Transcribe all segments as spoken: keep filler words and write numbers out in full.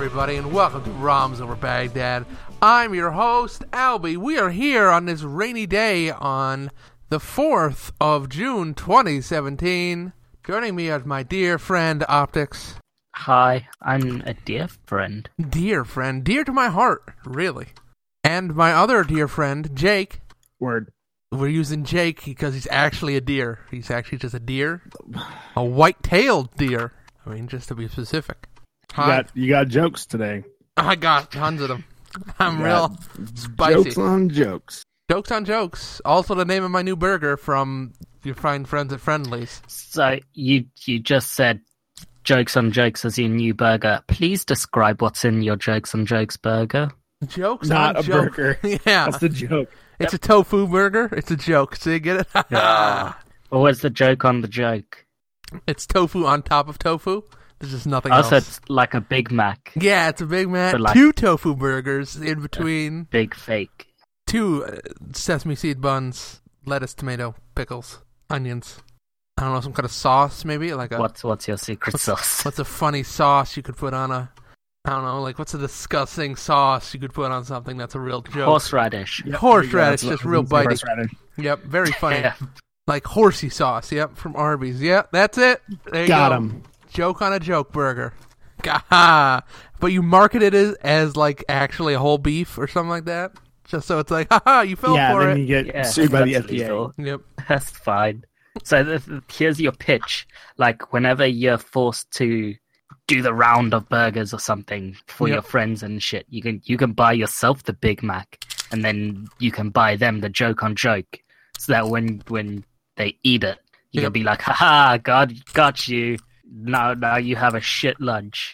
everybody, and welcome to ROMs Over Baghdad. I'm your host, Albie. We are here on this rainy day on the fourth of June, twenty seventeen. Joining me is my dear friend, Optics. Hi, I'm a dear friend. Dear friend. Dear to my heart, really. And my other dear friend, Jake. Word. We're using Jake because he's actually a deer. He's actually just a deer. A white-tailed deer. I mean, just to be specific. You got, you got jokes today. I got tons of them. I'm You real got spicy. Jokes on jokes. Jokes on jokes. Also the name of my new burger from your fine friends at Friendly's. So you you just said jokes on jokes as your new burger. Please describe what's in your jokes on jokes burger. Jokes Not on a joke. burger. Yeah. That's the joke. It's a tofu burger. It's a joke. So you get it? What was the joke on the joke? It's tofu on top of tofu. There's just nothing Also, else. it's like a Big Mac. Yeah, it's a Big Mac. But like- two tofu burgers in between Big fake. two uh, sesame seed buns, lettuce, tomato, pickles, onions. I don't know, some kind of sauce maybe? Like a What's what's your secret what's, sauce? What's a funny sauce you could put on a... I don't know, like what's a disgusting sauce you could put on something that's a real joke? Horseradish. Yep. Horseradish, Yeah, just that's what real I was gonna bitey. say, horseradish. Yep, very funny. Yeah. Like horsey sauce, yep, from Arby's. Yep, that's it. There you Got go. him. Joke on a joke burger. Gah. But you market it as, as like actually a whole beef or something like that. Just so it's like, haha, you fell Yeah, for then it. you get Yeah, sued by the that's F D A. legal. Yep. That's fine. So th- th- here's your pitch. Like whenever you're forced to do the round of burgers or something for Yep. your friends and shit, you can you can buy yourself the Big Mac, and then you can buy them the joke on joke, so that when when they eat it, you Yep. can be like, haha, God got you. Now now you have a shit lunch.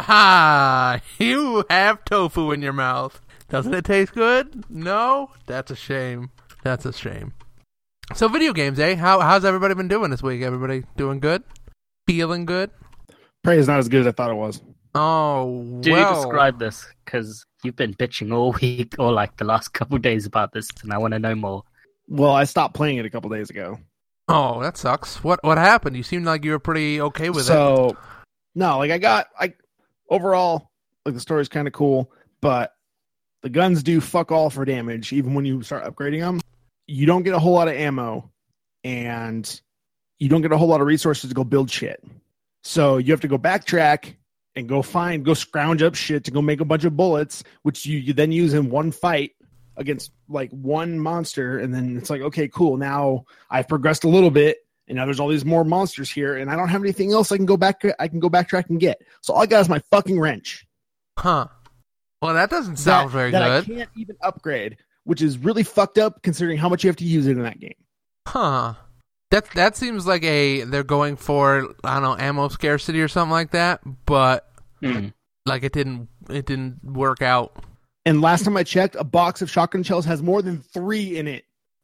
Haha, you have tofu in your mouth. Doesn't it taste good? No? That's a shame. That's a shame. So video games, eh? How how's everybody been doing this week? Everybody doing good? Feeling good? Prey is not as good as I thought it was. Oh, Do well. you describe this? Because you've been bitching all week or like the last couple days about this, and I want to know more. Well, I stopped playing it a couple days ago. Oh, that sucks. What what happened? You seemed like you were pretty okay with it. So, no, like I got, I overall, like the story's kind of cool, but the guns do fuck all for damage, even when you start upgrading them. You don't get a whole lot of ammo, and you don't get a whole lot of resources to go build shit. So you have to go backtrack and go find, go scrounge up shit to go make a bunch of bullets, which you, you then use in one fight against like one monster. And then it's like, okay, cool. Now I've progressed a little bit, and now there's all these more monsters here, and I don't have anything else I can go back. I can go backtrack and get. So all I got is my fucking wrench. Huh. Well, that doesn't sound that, very that good. I can't even upgrade, which is really fucked up considering how much you have to use it in that game. Huh. That that seems like a they're going for, I don't know, ammo scarcity or something like that, but Mm. like it didn't it didn't work out. And last time I checked, a box of shotgun shells has more than three in it.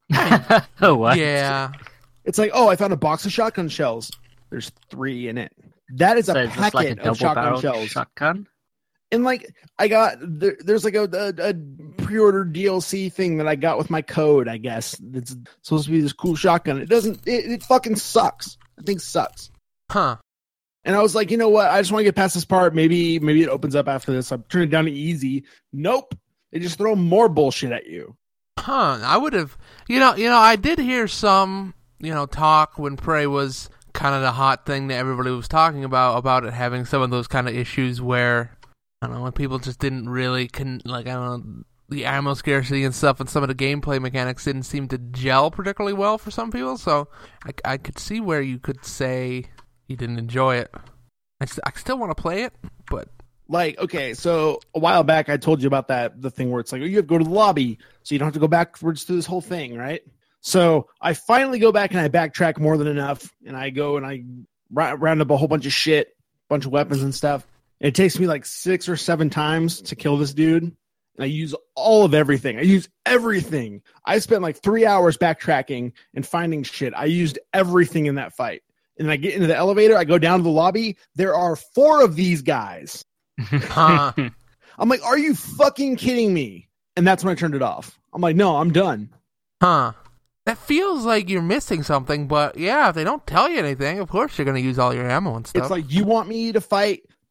Oh, what? Yeah. It's like, oh, I found a box of shotgun shells. There's three in it. That is a So is packet this like a of double shotgun barrel shells. shotgun? And like, I got there, there's like a, a, a pre-order D L C thing that I got with my code. I guess it's supposed to be this cool shotgun. It doesn't. It, it fucking sucks. I think sucks. Huh. And I was like, you know what? I just want to get past this part. Maybe maybe it opens up after this. I'm turning it down to easy. Nope. They just throw more bullshit at you. Huh. I would have, you know, you know, I did hear some, you know, talk when Prey was kind of the hot thing that everybody was talking about, about it having some of those kind of issues where, I don't know, when people just didn't really, con- like, I don't know, the ammo scarcity and stuff and some of the gameplay mechanics didn't seem to gel particularly well for some people. So I, I could see where you could say you didn't enjoy it. I, st- I still want to play it, but Like, okay, so a while back I told you about that, the thing where it's like, oh, you have to go to the lobby, so you don't have to go backwards through this whole thing, right? So I finally go back and I backtrack more than enough, and I go and I r- round up a whole bunch of shit, bunch of weapons and stuff. And it takes me like six or seven times to kill this dude, and I use all of everything. I use everything. I spent like three hours backtracking and finding shit. I used everything in that fight. And I get into the elevator, I go down to the lobby, there are four of these guys. huh. I'm like, are you fucking kidding me? And that's when I turned it off. I'm like, no, I'm done. Huh. That feels like you're missing something, but yeah, if they don't tell you anything, of course you're going to use all your ammo and stuff. It's like, you want me to fight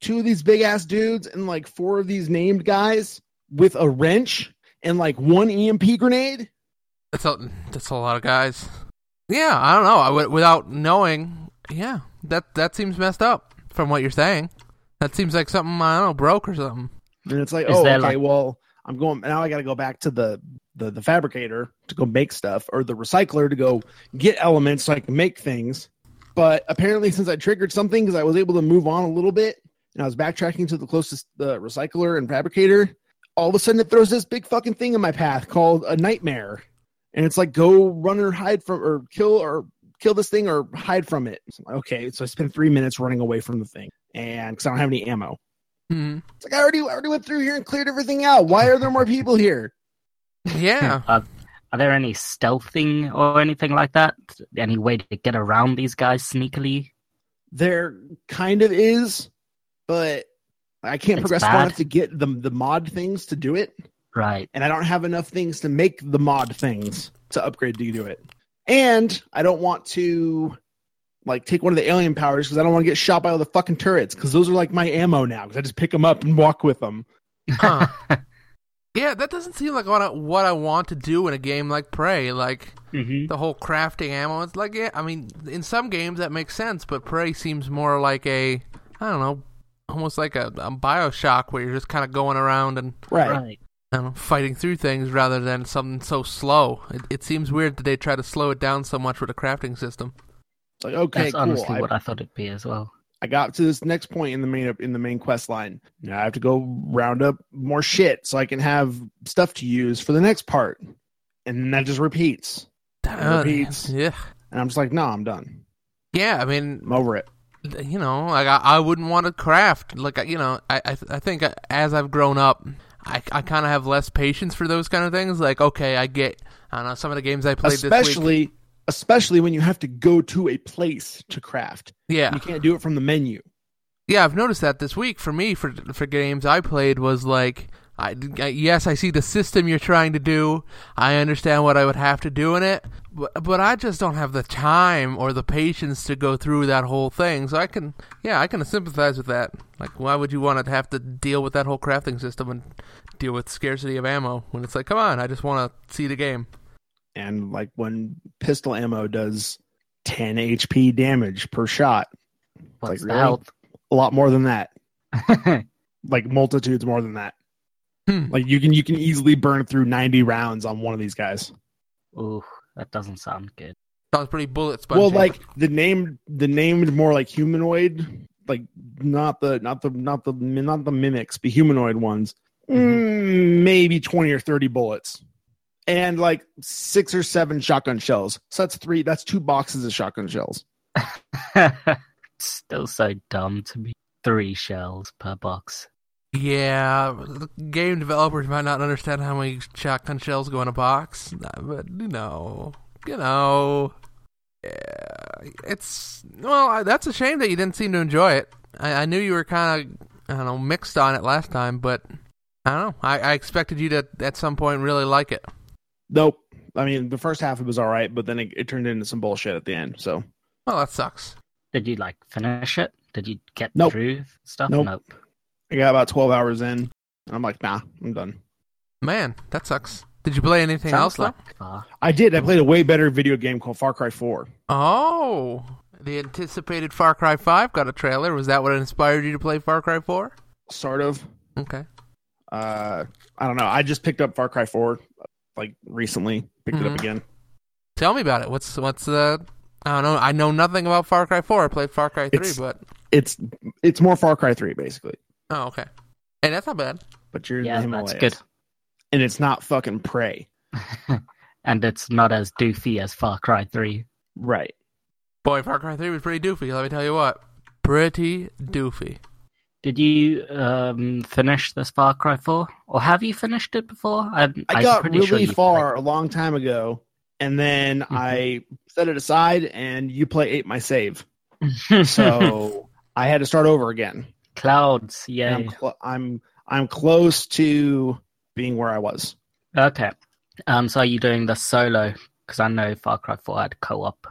two of these big ass dudes and like four of these named guys with a wrench and like one E M P grenade. That's a that's a lot of guys. Yeah, I don't know. I w- without knowing, yeah, that that seems messed up from what you're saying. That seems like something I don't know broke or something. And it's like, Is oh, there, okay, like- well, I'm going now. I got to go back to the, the the fabricator to go make stuff, or the recycler to go get elements so I can make things. But apparently, since I triggered something, because I was able to move on a little bit, and I was backtracking to the closest the recycler and fabricator, all of a sudden it throws this big fucking thing in my path called a nightmare, and it's like go run or hide from or kill or kill this thing or hide from it. So I'm like, okay, so I spent three minutes running away from the thing, and because I don't have any ammo. Hmm. It's like I already I already went through here and cleared everything out. Why are there more people here? Yeah. Are, are there any stealthing or anything like that? Any way to get around these guys sneakily? There kind of is, but I can't It's progress far bad. enough to get the the mod things to do it, Right. and I don't have enough things to make the mod things to upgrade to do it. And I don't want to like take one of the alien powers because I don't want to get shot by all the fucking turrets because those are like my ammo now because I just pick them up and walk with them. Huh. Yeah, that doesn't seem like what I, what I want to do in a game like Prey. Like hmm the whole crafting ammo. It's like, yeah, I mean, in some games that makes sense, but Prey seems more like a, I don't know, almost like a, a Bioshock where you're just kind of going around and Right. Right. I don't know, fighting through things rather than something so slow. It, it seems weird that they try to slow it down so much with a crafting system. It's like okay, That's cool. honestly I, what I thought it'd be as well. I got to this next point in the main in the main quest line. Now I have to go round up more shit so I can have stuff to use for the next part, and then that just repeats. Uh, repeats. Yeah. And I'm just like, no, I'm done. Yeah, I mean, I'm over it. you know, like I, I wouldn't want to craft. Like, you know, I I, I think as I've grown up, I, I kind of have less patience for those kind of things. Like, okay, I get, I don't know, some of the games I played this week. Especially, especially when you have to go to a place to craft. Yeah. You can't do it from the menu. Yeah, I've noticed that this week for me, for for games I played, was like, I, I, yes, I see the system you're trying to do. I understand what I would have to do in it, but, but I just don't have the time or the patience to go through that whole thing. So I can, yeah, I can sympathize with that. Like, why would you want to have to deal with that whole crafting system and deal with scarcity of ammo when it's like, come on, I just want to see the game. And like when pistol ammo does ten H P damage per shot, What's like, the really? health? a lot more than that. Like multitudes more than that. Hmm. Like you can you can easily burn through ninety rounds on one of these guys. Ooh, that doesn't sound good. Sounds pretty bullet spongy. Well, like the named the named more like humanoid, like not the not the not the not the mimics, the humanoid ones. Mm, maybe twenty or thirty bullets, and like six or seven shotgun shells. So that's three. That's two boxes of shotgun shells. Still so dumb to me. Three shells per box. yeah, the game developers might not understand how many shotgun shells go in a box, but you know, you know, yeah, it's well, I- that's a shame that you didn't seem to enjoy it. I, I knew you were kind of, I don't know, mixed on it last time, but I don't know. I, I expected you to at some point really like it. Nope. I mean, the first half it was all right, but then it, it turned into some bullshit at the end. So Well, that sucks. Did you like finish it? Did you get Nope. through stuff? Nope. I got about twelve hours in, and I'm like, nah, I'm done. Man, that sucks. Did you play anything Sounds else though? like far. I did. I played a way better video game called Far Cry four. Oh, the anticipated Far Cry five got a trailer. Was that what inspired you to play Far Cry four? Sort of. Okay. Uh, I don't know. I just picked up Far Cry four like recently. Picked it Mhm. up again. Tell me about it. What's what's the? I don't know. I know nothing about Far Cry four. I played Far Cry three, It's- but It's it's more Far Cry three basically, oh, okay. Hey, that's not bad. but you're Yeah, in the that's Himalayas, good. and it's not fucking Prey. And it's not as doofy as Far Cry three. Right. Boy, Far Cry three was pretty doofy. Let me tell you what. Pretty doofy. Did you um, finish this Far Cry four? Or have you finished it before? I'm, I I'm got pretty really sure you far a long time ago, and then Mhm. I set it aside, and you play ate my save, played. so I had to start over again. Clouds, And yeah. I'm, cl- I'm I'm close to being where I was. Okay. Um, so are you doing the solo? Because I know Far Cry four had co-op.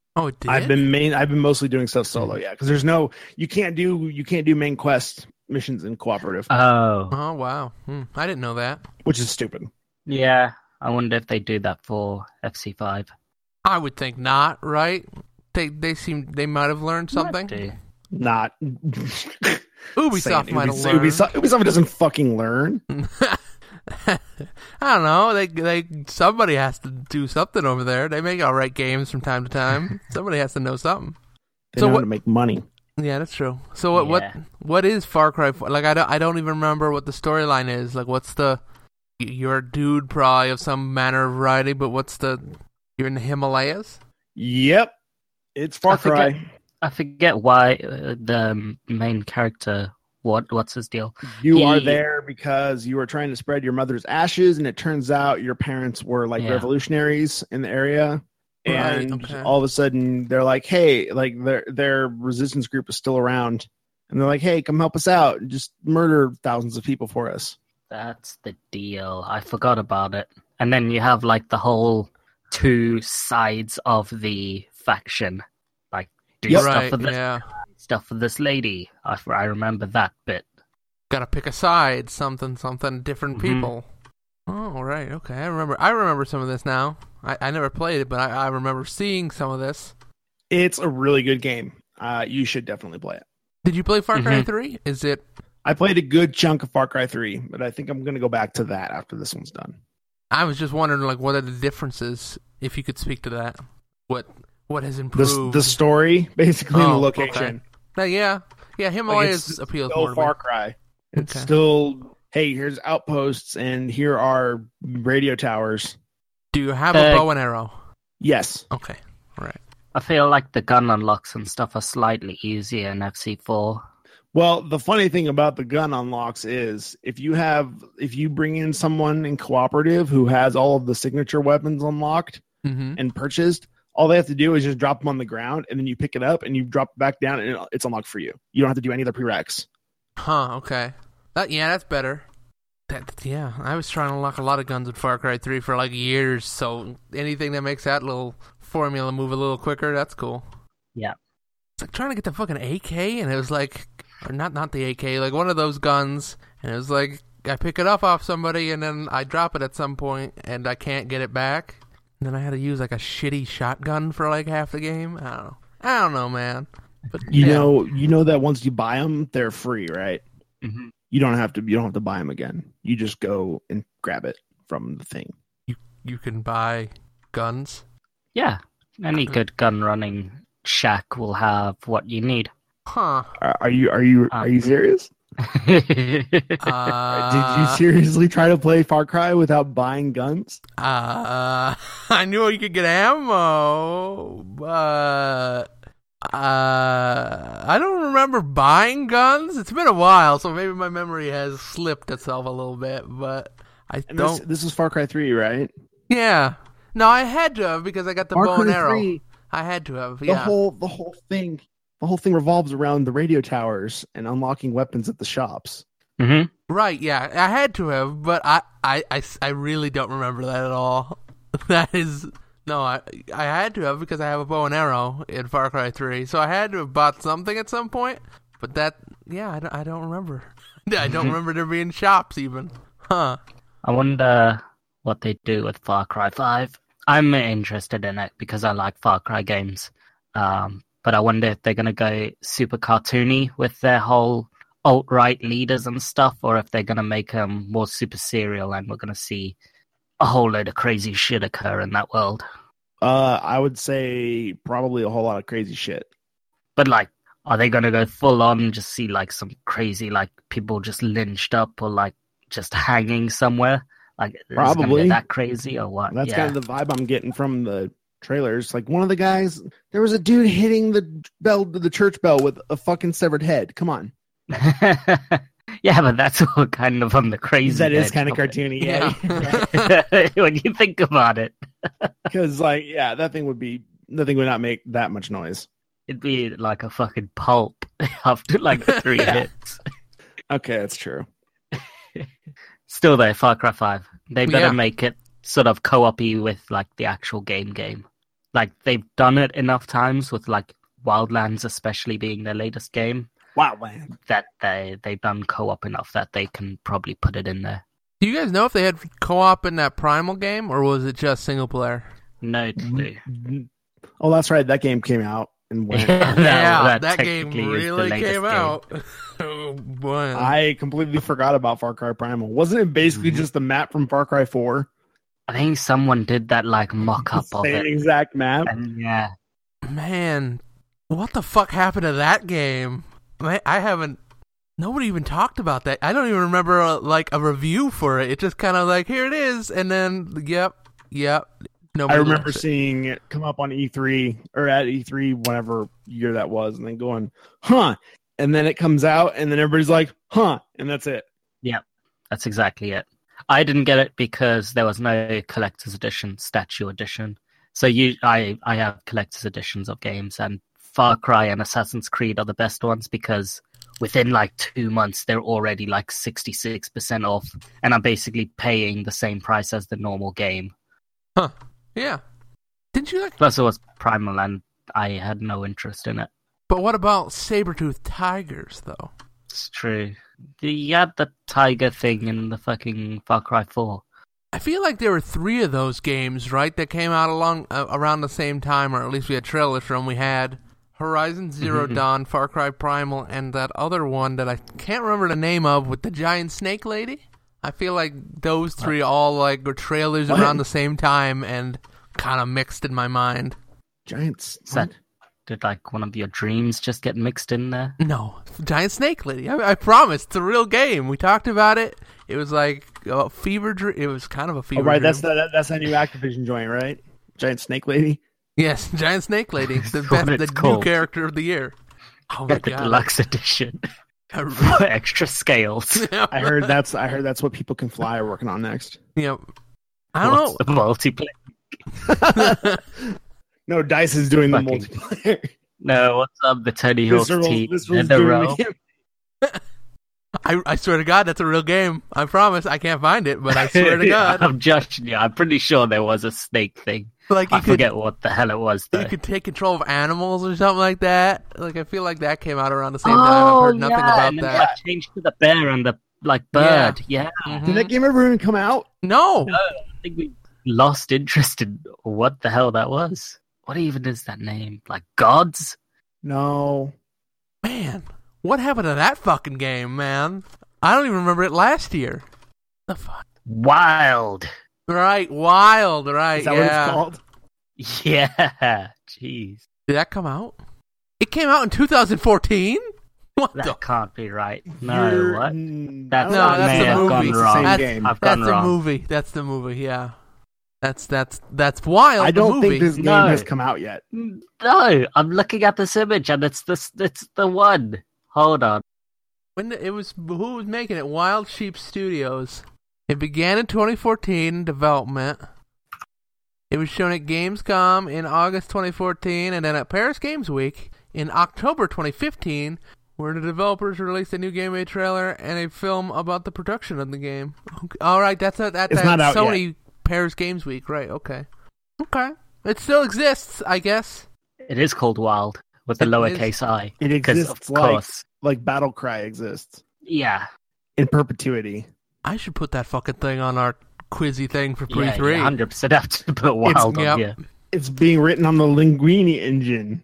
Oh, it did. I've been main. I've been mostly doing stuff solo. Yeah, because there's no. You can't do. You can't do main quest missions in cooperative, Oh, Oh wow, hmm. I didn't know that. which is stupid. yeah. I wonder if they do that for F C five. I would think not, right? They they seem they might have learned something. Might do. Not. Ubisoft Saying might have Ubis- learned. Ubisoft, Ubisoft doesn't fucking learn. I don't know. They they somebody has to do something over there. They make all right games from time to time. Somebody has to know something. They So know what- how to make money. Yeah, that's true. So what what Yeah. what is Far Cry four? Like I don't I don't even remember what the storyline is. Like what's the you're a dude probably of some manner of variety, but what's the you're in the Himalayas? Yep, it's Far I forget- Cry. I forget why uh, the main character. What what's his deal? You He- are there because you were trying to spread your mother's ashes, and it turns out your parents were like Yeah. revolutionaries in the area. Right, And okay. all of a sudden, they're like, "Hey, like their their resistance group is still around," and they're like, "Hey, come help us out and just murder thousands of people for us." That's the deal. I forgot about it. And then you have like the whole two sides of the faction, like do Yep. stuff Right, for this yeah. stuff for this lady. I, I remember that bit. Gotta pick a side, something, something, different Mhm. people. Oh, right, okay. I remember I remember some of this now. I, I never played it, but I, I remember seeing some of this. It's a really good game. Uh, you should definitely play it. Did you play Far Cry Mhm. three? Is it I played a good chunk of Far Cry three, but I think I'm going to go back to that after this one's done. I was just wondering like what are the differences, if you could speak to that. What what has The, improved? the story, basically, and the Oh, location. Uh, yeah. Yeah, Like, Himalayas it's appeals still more to me. Far Cry. It's Okay. still, hey, here's outposts, and here are radio towers. Do you have Uh, a bow and arrow? Yes. Okay. All right. I feel like the gun unlocks and stuff are slightly easier in F C four. Well, the funny thing about the gun unlocks is if you have if you bring in someone in cooperative who has all of the signature weapons unlocked Mm-hmm. and purchased, all they have to do is just drop them on the ground, and then you pick it up and you drop it back down, and it- it's unlocked for you. You don't have to do any other prereqs. Huh, okay. That yeah, that's better. That yeah, I was trying to unlock a lot of guns in Far Cry three for like years, so anything that makes that little formula move a little quicker, that's cool. Yeah. It's like trying to get the fucking A K, and it was like, or not not the A K, like one of those guns, and it was like I pick it up off somebody, and then I drop it at some point, and I can't get it back. And then I had to use like a shitty shotgun for like half the game. I don't know. I don't know, man. But You yeah. know, you know that once you buy them, they're free, right? Mm-hmm. You don't have to. You don't have to buy them again. You just go and grab it from the thing. you can buy guns. Yeah, any good gun running shack will have what you need. Huh. Are, are you? Are you? Are you serious? Uh, Did you seriously try to play Far Cry without buying guns? Uh, I knew you could get ammo, but uh, I don't remember buying guns. It's been a while, so maybe my memory has slipped itself a little bit. But I And don't. this, this is Far Cry three, right? Yeah, no, I had to have because I got the Far bow Cry and arrow. three, I had to have. the Yeah. whole the whole thing, the whole thing revolves around the radio towers and unlocking weapons at the shops. hmm Right, yeah, I had to have, but I, I, I, I really don't remember that at all. That is no, I I had to have because I have a bow and arrow in Far Cry three, so I had to have bought something at some point. But that, yeah, I don't, I don't remember. I don't remember there being shops even. Huh? I wonder what they do with Far Cry five. I'm interested in it because I like Far Cry games. Um, but I wonder if they're going to go super cartoony with their whole alt-right leaders and stuff, or if they're going to make them more super serial and we're going to see a whole load of crazy shit occur in that world. Uh, I would say probably a whole lot of crazy shit. But like, are they going to go full on and just see like some crazy, like people just lynched up or like just hanging somewhere? Like, is it gonna be Probably. that crazy or what? That's Yeah. kind of the vibe I'm getting from the trailers. Like one of the guys, there was a dude hitting the bell, the church bell, with a fucking severed head. Come on, Yeah, but that's all kind of on the crazy. that is edge kind of it. cartoony. Yeah, Yeah. When you think about it, because like yeah, that thing would be that thing would not make that much noise. it'd be like a fucking pulp after like three Yeah. hits. Okay, that's true. Still though, Far Cry five. They better Yeah. make it sort of co-op-y with like the actual game game. Like, they've done it enough times with, like, Wildlands especially being their latest game, Wildland. that they, they've done co-op enough that they can probably put it in there. Do you guys know if they had co-op in that Primal game, or was it just single player? No, to do. Oh, that's right. That game came out and went. Yeah, yeah, that that game technically is the really latest came game. out. Oh, boy. I completely forgot about Far Cry Primal. Wasn't it basically Mhm. just the map from Far Cry four? I think someone did that, like, mock-up of Same it. exact map. And, yeah. Man, what the fuck happened to that game? Man, I haven't... Nobody even talked about that. I don't even remember, uh, like, a review for it. It just kind of like, here it is, and then, yep, yep. I Nobody remember likes it. seeing it come up on E three or at E three, whatever year that was, and then going, huh? And then it comes out, and then everybody's like, huh? And that's it. That's exactly it. I didn't get it because there was no collector's edition, statue edition. So you, I, I have collector's editions of games, and Far Cry and Assassin's Creed are the best ones because within like two months they're already like sixty-six percent off, and I'm basically paying the same price as the normal game. Yeah. Didn't you like... Plus it was Primal, and I had no interest in it. But what about saber-toothed tigers, though? It's true. You had the tiger thing in the fucking Far Cry four. I feel like there were three of those games, right, that came out along uh, around the same time, or at least we had trailers from. We had Horizon Zero Mhm. Dawn, Far Cry Primal, and that other one that I can't remember the name of with the giant snake lady. I feel like those three all like were trailers What? around the same time and kind of mixed in my mind. Giants. Is that, did like one of your dreams just get mixed in there? No, giant snake lady. I, I promise, it's a real game. We talked about it. It was like a fever dream. It was kind of a fever Oh, right. dream. That's the, that, that's that new Activision joint, right? Giant Snake Lady. Yes, giant snake lady. The What best, the it's new called. character of the year. Oh my Get the god! deluxe edition I re- for extra scales. I heard that's I heard that's what People Can Fly are working on next. Yeah, I don't What's the multiplayer? No, Dice is doing the Fucking- multiplayer. No, what's up, the Tony Hawk's Visceral- team Visceral's in the doing row? the- I, I swear to God, that's a real game. I promise. I can't find it, but I swear to God, I'm judging you. I'm pretty sure there was a snake thing. like you I could forget what the hell it was though. you could take control of animals or something like that. Like I feel like that came out around the same time. I've heard nothing Oh, yeah, about and then that. got changed to the bear and the like bird. Yeah, Mhm. Did that game ever even come out? No, I think we lost interest in what the hell that was. What even is that name? Like gods? No. man, what happened to that fucking game, man? I don't even remember it last year. The fuck? Wild. Right, Wild. Right, Is that yeah. what it's called? Yeah. Jeez. Did that come out? It came out in two thousand fourteen. What That the? can't be right. No, You're- what? mm, That's- I don't No, know. that's It the may have movie. gone It's the wrong. same game. I've That's gone the wrong. movie. That's the movie. Yeah. That's that's that's Wild. I the don't movie. think this game No. has come out yet. No, I'm looking at this image and it's this. It's the one. Hold on. When it was who was making it? Wild Sheep Studios. It began in twenty fourteen development. It was shown at Gamescom in August twenty fourteen, and then at Paris Games Week in October twenty fifteen, where the developers released a new gameplay trailer and a film about the production of the game. Okay. All right, that's a, that's It's at not out Sony Paris Games Week, right? Okay, okay. It still exists, I guess. It is called Wild with the It lowercase i. It Because exists of like course. like Battle Cry exists Yeah. in perpetuity. I should put that fucking thing on our quizzy thing for pre Yeah, three. one hundred percent have to put Wild yep. on here. It's being written on the Linguini engine.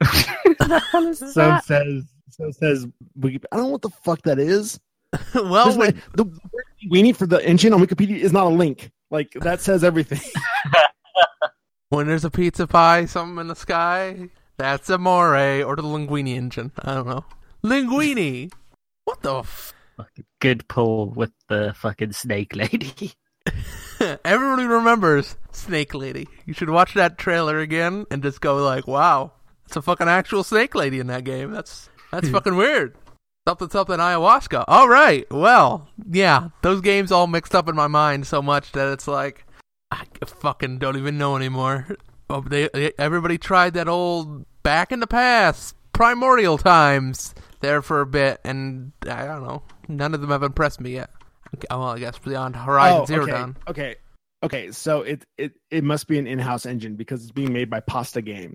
So it says so it says Wiki- I don't know what the fuck that is. well, This way, when, the word Linguini for the engine on Wikipedia is not a link. Like that says everything. when there's a pizza pie, something in the sky, that's Amore or the Linguini engine. I don't know. Linguini. What the f- Fucking good pull with the fucking snake lady. Everybody remembers Snake Lady. You should watch that trailer again and just go like, wow, it's a fucking actual Snake Lady in that game. That's that's fucking weird. Something something ayahuasca. All right. Well, yeah, those games all mixed up in my mind so much that it's like I fucking don't even know anymore. Oh, they, they everybody tried that old back in the past primordial times there for a bit, and I don't know. None of them have impressed me yet. Well, I guess beyond Horizon Oh, Zero okay. Dawn. Okay. Okay, so it, it it must be an in-house engine because it's being made by Pasta Games.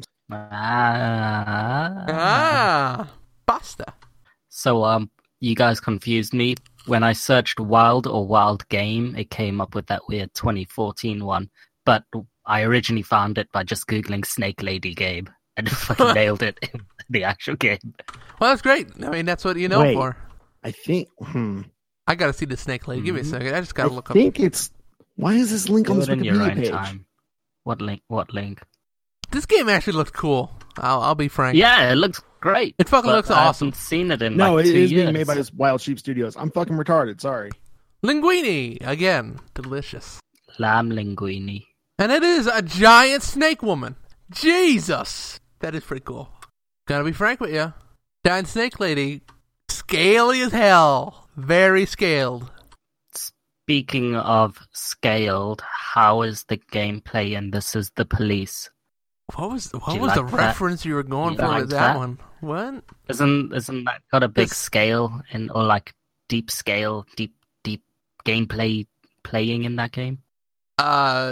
Ah. Ah, pasta. So, um, you guys confused me. When I searched Wild or Wild Game, it came up with that weird twenty fourteen one. But I originally found it by just Googling Snake Lady game and fucking nailed it in the actual game. Well, that's great. I mean, that's what you know Wait. for. I think. Hmm. I gotta see the Snake Lady. Give me a second. I just gotta I look up. think it's. Why is this link on Do this it in your Wikipedia own page? time. What link? What link? This game actually looked cool. I'll, I'll be frank. Yeah, it looks great. It fucking but looks I awesome. haven't seen it in No, like it two is years. being made by this Wild Sheep Studios. I'm fucking retarded. Sorry. Linguini again, delicious. Lamb linguine. And it is a giant snake woman. Jesus, that is pretty cool. Gotta be frank with you. Giant Snake Lady, scaly as hell. Very scaled. Speaking of scaled, how is the gameplay in This Is the Police? What was what you was the like that? reference you were going You for like with that, that? one? What? Isn't isn't that got a big This- scale in or like deep scale, deep deep gameplay playing in that game? Uh,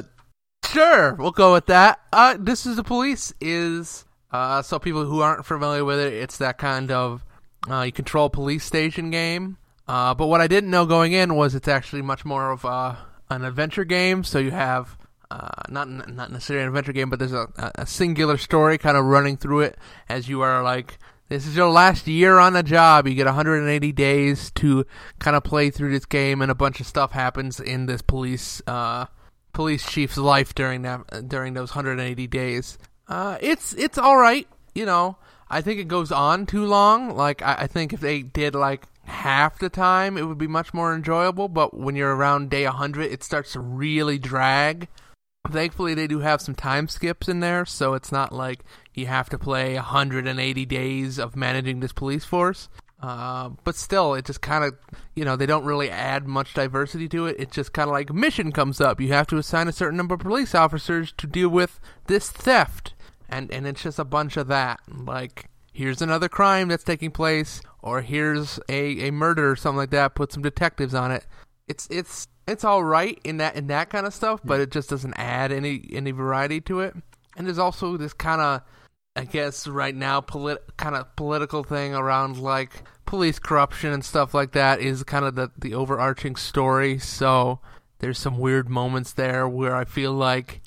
sure, we'll go with that. Uh, This Is the Police is uh, so people who aren't familiar with it, it's that kind of uh, you control police station game. Uh, but what I didn't know going in was it's actually much more of uh, an adventure game. So you have uh, not not necessarily an adventure game, but there's a, a singular story kind of running through it as you are like, this is your last year on the job. You get one hundred eighty days to kind of play through this game, and a bunch of stuff happens in this police uh, police chief's life during that during those one hundred eighty days. Uh, it's it's all right, you know. I think it goes on too long. Like I, I think if they did like half the time, it would be much more enjoyable. But when you're around day one hundred, it starts to really drag. Thankfully, they do have some time skips in there, so it's not like you have to play one hundred eighty days of managing this police force. Uh, but still, it just kind of, you know, they don't really add much diversity to it. It's just kind of like a mission comes up. You have to assign a certain number of police officers to deal with this theft. And and it's just a bunch of that. Like, here's another crime that's taking place, or here's a, a murder or something like that. Put some detectives on it. It's it's it's all right in that in that kind of stuff, but it just doesn't add any any variety to it. And there's also this kind of, I guess right now, polit- kind of political thing around like police corruption and stuff like that is kind of the the overarching story. So there's some weird moments there where I feel like,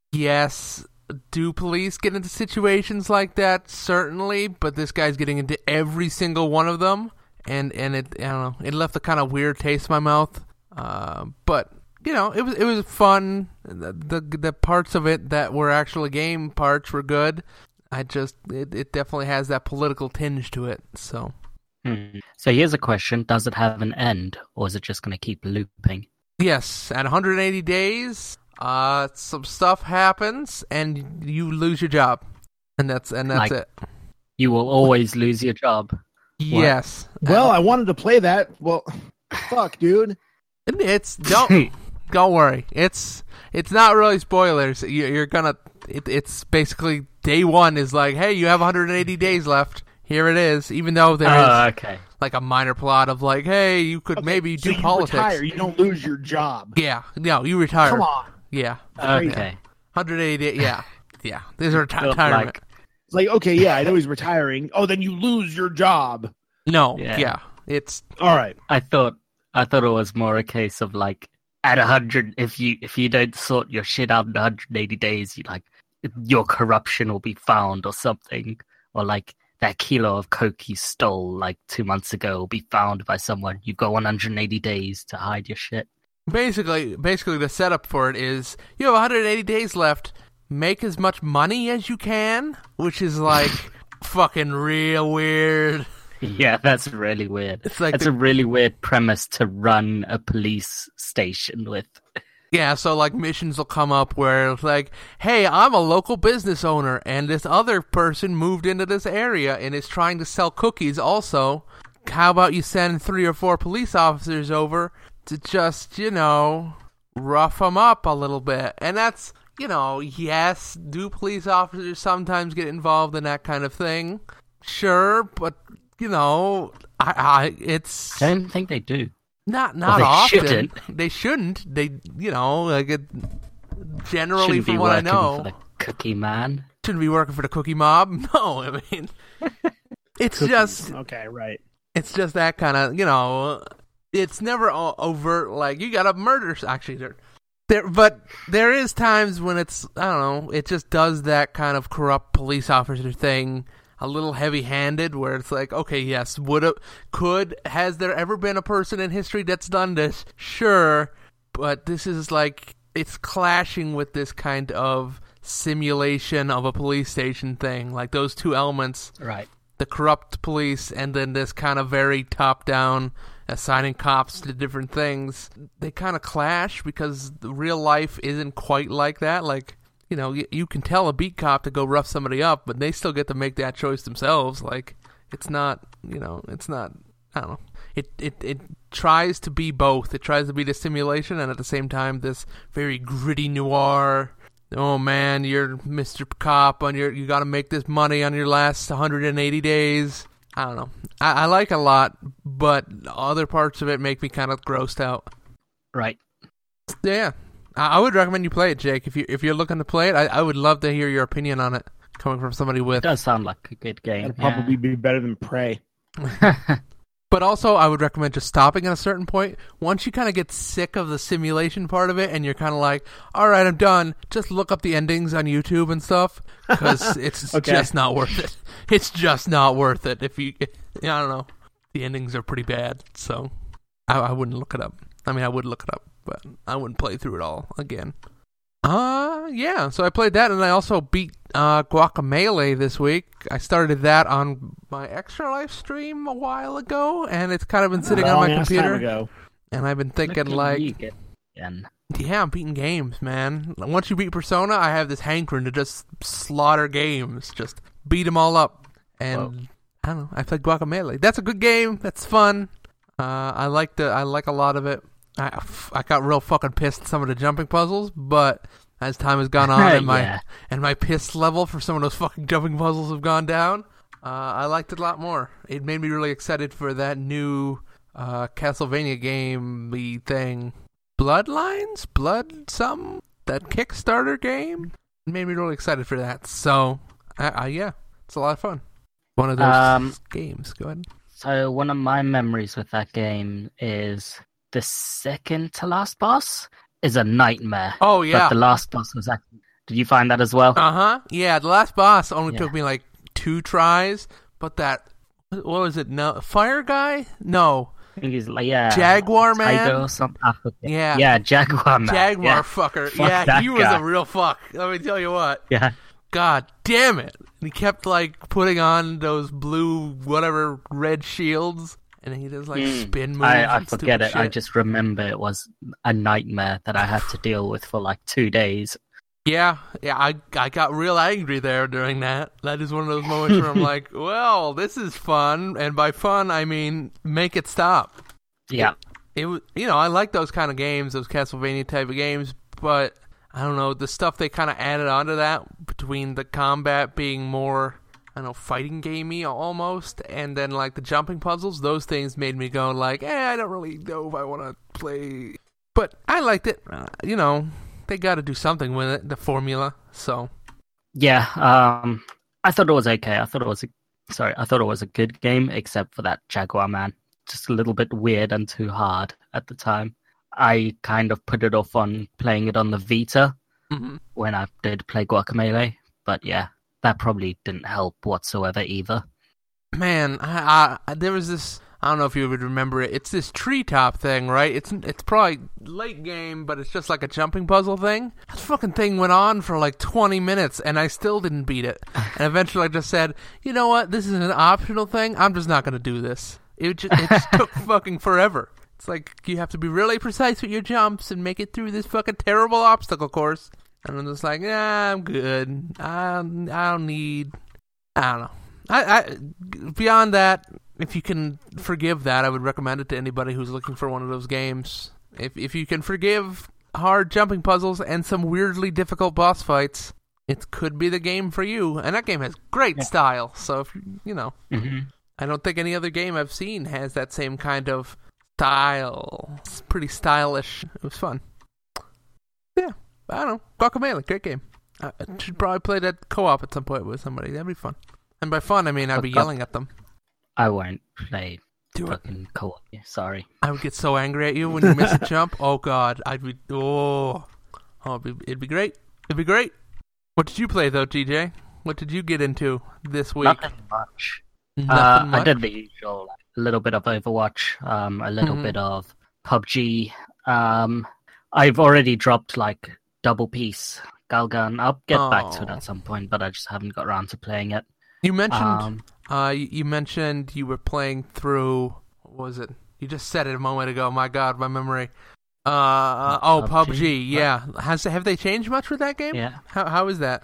yes, do police get into situations like that? Certainly, but this guy's getting into every single one of them, and and it I don't know, it left a kind of weird taste in my mouth. Uh, but you know, it was it was fun. The, the the parts of it that were actually game parts were good. I just it, it definitely has that political tinge to it. So Hmm. So here's a question: does it have an end, or is it just going to keep looping? yes, at one hundred eighty days. Uh, some stuff happens, and you lose your job, and that's and that's Like- it. You will always lose your job. Yes. Well, I wanted to play that. Well, fuck, dude. And It's don't don't worry. It's it's not really spoilers. You, you're gonna. It, it's basically day one is like, hey, you have one hundred eighty days left. Here it is. Even though there is Oh, okay. like a minor plot of like, hey, you could Okay, maybe so do you politics. retire, you don't lose your job. Yeah. No, you retire. Come on. Yeah. Okay. one hundred eighty. Yeah. Yeah. There's a reti- Felt retirement. like- It's like, okay, yeah, I know he's retiring. Oh, then you lose your job. no. Yeah. Yeah. It's All right. I thought I thought it was more a case of like at a hundred, if you if you don't sort your shit out in one hundred eighty days, you like your corruption will be found or something, or like that kilo of coke you stole like two months ago will be found by someone. You go one hundred eighty days to hide your shit. basically basically the setup for it is you have one hundred eighty days left. Make as much money as you can, which is like fucking real weird. Yeah, that's really weird. It's like That's the- a really weird premise to run a police station with. Yeah, so like missions will come up where it's like, hey, I'm a local business owner and this other person moved into this area and is trying to sell cookies also. How about you send three or four police officers over to just, you know, rough them up a little bit? And that's, you know, yes, do police officers sometimes get involved in that kind of thing? Sure, but, you know, I, I it's... I don't think they do. Not not well, they often. Shouldn't. They shouldn't. They you know like it, generally Shouldn't from be what I working know, for the Cookie Man. shouldn't be working for the Cookie Mob. No, I mean it's Cookies. just Okay, right. it's just that kind of you know. It's never o- overt like you got to murder. Actually, there, there, but there is times when it's I don't know. It just does that kind of corrupt police officer thing. A little heavy-handed, where it's like, okay, yes, would a, could has there ever been a person in history that's done this? Sure, but this is like it's clashing with this kind of simulation of a police station thing, like those two elements, Right. the corrupt police, and then this kind of very top-down assigning cops to different things. They kind of clash because the real life isn't quite like that, like. You know, you, you can tell a beat cop to go rough somebody up, but they still get to make that choice themselves. Like, it's not, you know, it's not, I don't know. It, it, it tries to be both. It tries to be the simulation and at the same time this very gritty noir. Oh, man, you're Mister Cop, on your, you got to make this money on your last one hundred eighty days. I don't know. I, I like it a lot, but other parts of it make me kind of grossed out. Right. Yeah. I would recommend you play it, Jake. If you if you're looking to play it, I, I would love to hear your opinion on it, coming from somebody with. It does sound like a good game. It'd probably be better than Prey. But also, I would recommend just stopping at a certain point. Once you kind of get sick of the simulation part of it, and you're kind of like, "All right, I'm done." Just look up the endings on YouTube and stuff, because it's Okay. just not worth it. It's just not worth it. If you, I don't know, the endings are pretty bad, so I, I wouldn't look it up. I mean, I would look it up, but I wouldn't play through it all again. Uh, yeah, so I played that, and I also beat uh, Guacamelee this week. I started that on my Extra Life stream a while ago, and it's kind of been sitting on my Long-ass time computer. ago. And I've been thinking, Look at like, you get- again. yeah, I'm beating games, man. Once you beat Persona, I have this hankering to just slaughter games, just beat them all up. And Whoa. I don't know, I played Guacamelee. That's a good game. That's fun. Uh, I like the, I like a lot of it. I, I got real fucking pissed at some of the jumping puzzles, but as time has gone on and my Yeah. and my piss level for some of those fucking jumping puzzles have gone down, uh, I liked it a lot more. It made me really excited for that new uh, Castlevania game thing. Bloodlines? Blood something? That Kickstarter game? It made me really excited for that. So, I, I, yeah, it's a lot of fun. One of those Um, games. Go ahead. So one of my memories with that game is the second to last boss is a nightmare. Oh, yeah. But the last boss was actually... Did you find that as well? Uh huh. Yeah, the last boss only Yeah. took me like two tries, but that what was it? No, fire guy? No, I think he's like, yeah. Jaguar man? Tiger or something. I forget. Yeah. Yeah, Jaguar man. Jaguar Yeah. fucker. Fuck yeah, that he was guy. a real fuck. Let me tell you what. Yeah. God damn it! And he kept like putting on those blue, whatever, red shields, and he does like Mm. spin moves. I, I and stupid forget it. I shit. just remember it was a nightmare that I had to deal with for like two days. Yeah, yeah, I I got real angry there during that. That is one of those moments where I'm like, well, this is fun, and by fun I mean make it stop. Yeah. It was, you know, I like those kind of games, those Castlevania type of games, but I don't know, the stuff they kind of added onto that between the combat being more, I don't know, fighting gamey almost, and then like the jumping puzzles, those things made me go like, eh, I don't really know if I want to play. But I liked it. Uh, you know, they got to do something with it, the formula. So Yeah. Um, I thought it was okay. I thought it was a, sorry. I thought it was a good game, except for that Jaguar man. Just a little bit weird and too hard at the time. I kind of put it off on playing it on the Vita mhm. when I did play Guacamelee, but yeah, that probably didn't help whatsoever either. Man, I, I there was this. I don't know if you would remember it. It's this treetop thing, right? It's it's probably late game, but it's just like a jumping puzzle thing. That fucking thing went on for like twenty minutes, and I still didn't beat it. And eventually, I just said, you know what? This is an optional thing. I'm just not going to do this. It just, it just took fucking forever. It's like you have to be really precise with your jumps and make it through this fucking terrible obstacle course. And I'm just like, nah, I'm good. I I don't need. I don't know. I, I beyond that, if you can forgive that, I would recommend it to anybody who's looking for one of those games. If if you can forgive hard jumping puzzles and some weirdly difficult boss fights, it could be the game for you. And that game has great Yeah. style. So if you you know, Mm-hmm. I don't think any other game I've seen has that same kind of style. It's pretty stylish. It was fun. Yeah, I don't know. Guacamelee, great game. I should probably play that co-op at some point with somebody. That'd be fun. And by fun, I mean I'd be yelling at them. I won't play Do it. fucking co-op. Yeah, sorry. I would get so angry at you when you miss a jump. Oh God, I'd be oh, oh, it'd be, it'd be great. It'd be great. What did you play though, T J? What did you get into this week? Nothing much. Nothing uh, much? I did the usual, like, a little bit of Overwatch, um, a little Mhm. bit of P U B G. Um, I've already dropped like Double Piece Galgun. I'll get back to it Oh. at some point, but I just haven't got around to playing it. You mentioned Um, uh, you, you mentioned you were playing through. What was it? You just said it a moment ago. My God, my memory. Uh, oh, P U B G. P U B G? Yeah, has have they changed much with that game? yeah. How how is that?